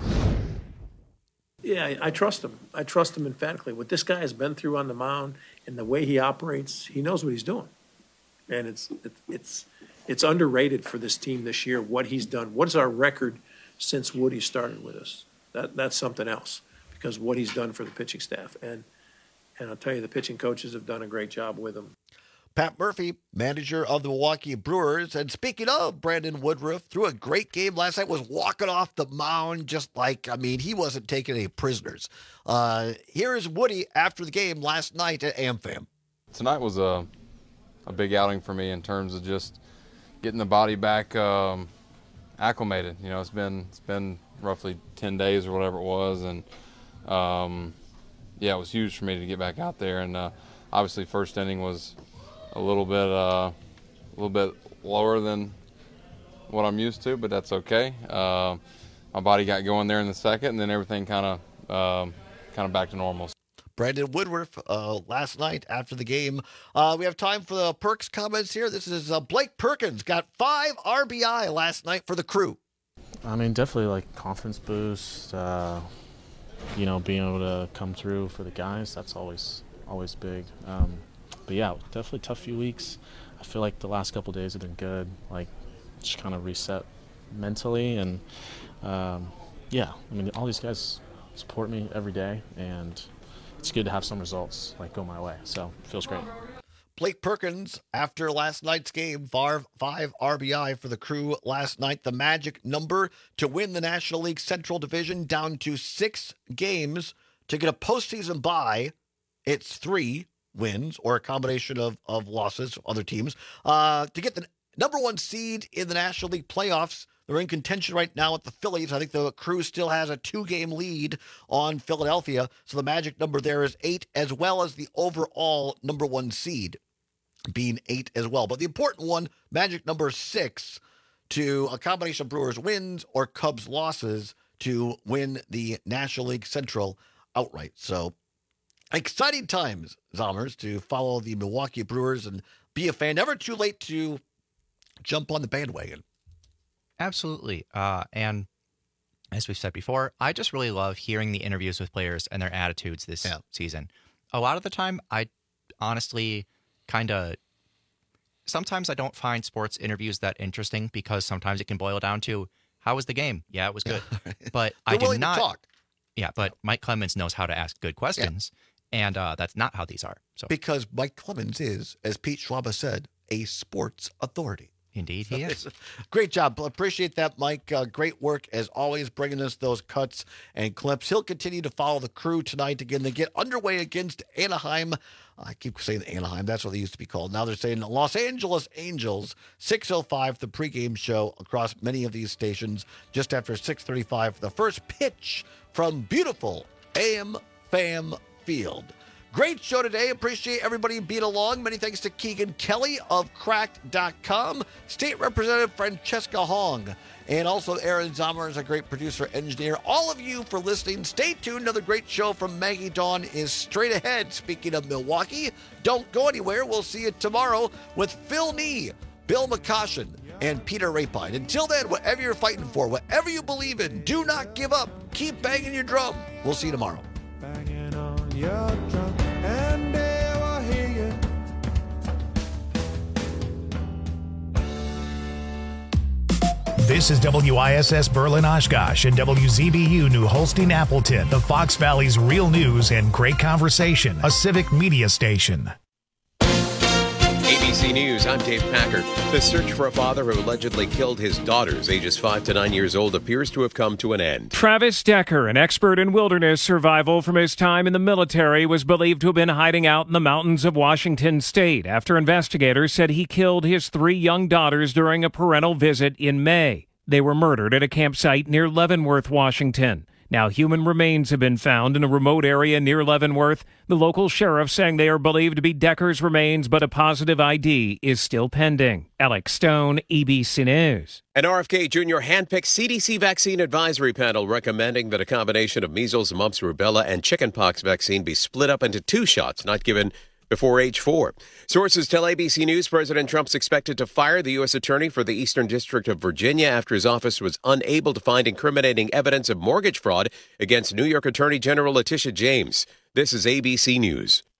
Yeah, I, I trust him. I trust him emphatically. What this guy has been through on the mound and the way he operates, he knows what he's doing. And it's it's it's, it's underrated for this team this year, what he's done. What is our record since Woody started with us? That That's something else, because what he's done for the pitching staff. And and I'll tell you, the pitching coaches have done a great job with him. Pat Murphy, manager of the Milwaukee Brewers. And speaking of Brandon Woodruff, threw a great game last night, was walking off the mound just like, I mean, he wasn't taking any prisoners. Uh, here is Woody after the game last night at AmFam. Tonight was a, a big outing for me in terms of just getting the body back um, acclimated. You know, it's been it's been roughly ten days or whatever it was, and um, yeah, it was huge for me to get back out there. And uh, obviously, first inning was a little bit uh, a little bit lower than what I'm used to, but that's okay. Uh, my body got going there in the second, and then everything kind of um, kind of back to normal. Brandon Woodruff uh, last night after the game. Uh, we have time for the Perks comments here. This is uh, Blake Perkins, got five R B I last night for the Crew. I mean, definitely like confidence boost, uh, you know, being able to come through for the guys, that's always always big. Um, but yeah, definitely tough few weeks. I feel like the last couple of days have been good, like just kind of reset mentally. And um, yeah, I mean, all these guys support me every day, and it's good to have some results like go my way. So it feels great. Blake Perkins, after last night's game, five, five R B I for the Crew last night. The magic number to win the National League Central Division, down to six games to get a postseason bye. It's three wins or a combination of, of losses, other teams, uh, to get the number one seed in the National League playoffs. They're in contention right now with the Phillies. I think the Crew still has a two-game lead on Philadelphia, so the magic number there is eight, as well as the overall number one seed being eight as well. But the important one, magic number six, to a combination of Brewers wins or Cubs losses to win the National League Central outright. So exciting times, Zommers, to follow the Milwaukee Brewers and be a fan. Never too late to jump on the bandwagon. Absolutely. Uh, and as we've said before, I just really love hearing the interviews with players and their attitudes this yeah. season. A lot of the time, I honestly kind of, sometimes I don't find sports interviews that interesting, because sometimes it can boil down to, how was the game? Yeah, it was good. Yeah. But I do not talk. Yeah, but yeah. Mike Clemens knows how to ask good questions, yeah. and uh, that's not how these are. So because Mike Clemens is, as Pete Schwaba said, a sports authority. Indeed, he is. Great job. Appreciate that, Mike. Uh, great work, as always, bringing us those cuts and clips. He'll continue to follow the Crew tonight. Again, they get underway against Anaheim. I keep saying Anaheim. That's what they used to be called. Now they're saying Los Angeles Angels. six oh five, the pregame show across many of these stations. Just after six thirty-five, the first pitch from beautiful A M Fam Field. Great show today. Appreciate everybody being along. Many thanks to Keegan Kelly of Cracked dot com, State Representative Francesca Hong, and also Aaron Zomer is a great producer, engineer. All of you for listening. Stay tuned. Another great show from Maggie Dawn is straight ahead. Speaking of Milwaukee, don't go anywhere. We'll see you tomorrow with Phil Nee, Bill McCoshen, and Peter Rapine. Until then, whatever you're fighting for, whatever you believe in, do not give up. Keep banging your drum. We'll see you tomorrow. Banging on your drum. And they will hear you. This is W I S S Berlin Oshkosh and W Z B U New Holstein Appleton, the Fox Valley's real news and great conversation, a civic media station. A B C News, I'm Dave Packard. The search for a father who allegedly killed his daughters, ages five to nine years old, appears to have come to an end. Travis Decker, an expert in wilderness survival from his time in the military, was believed to have been hiding out in the mountains of Washington state after investigators said he killed his three young daughters during a parental visit in May. They were murdered at a campsite near Leavenworth, Washington. Now, human remains have been found in a remote area near Leavenworth. The local sheriff saying they are believed to be Decker's remains, but a positive I D is still pending. Alex Stone, A B C News. An R F K Junior handpicked C D C vaccine advisory panel recommending that a combination of measles, mumps, rubella, and chickenpox vaccine be split up into two shots, not given before age four. Sources tell A B C News President Trump's expected to fire the U S attorney for the Eastern District of Virginia after his office was unable to find incriminating evidence of mortgage fraud against New York Attorney General Letitia James. This is A B C News.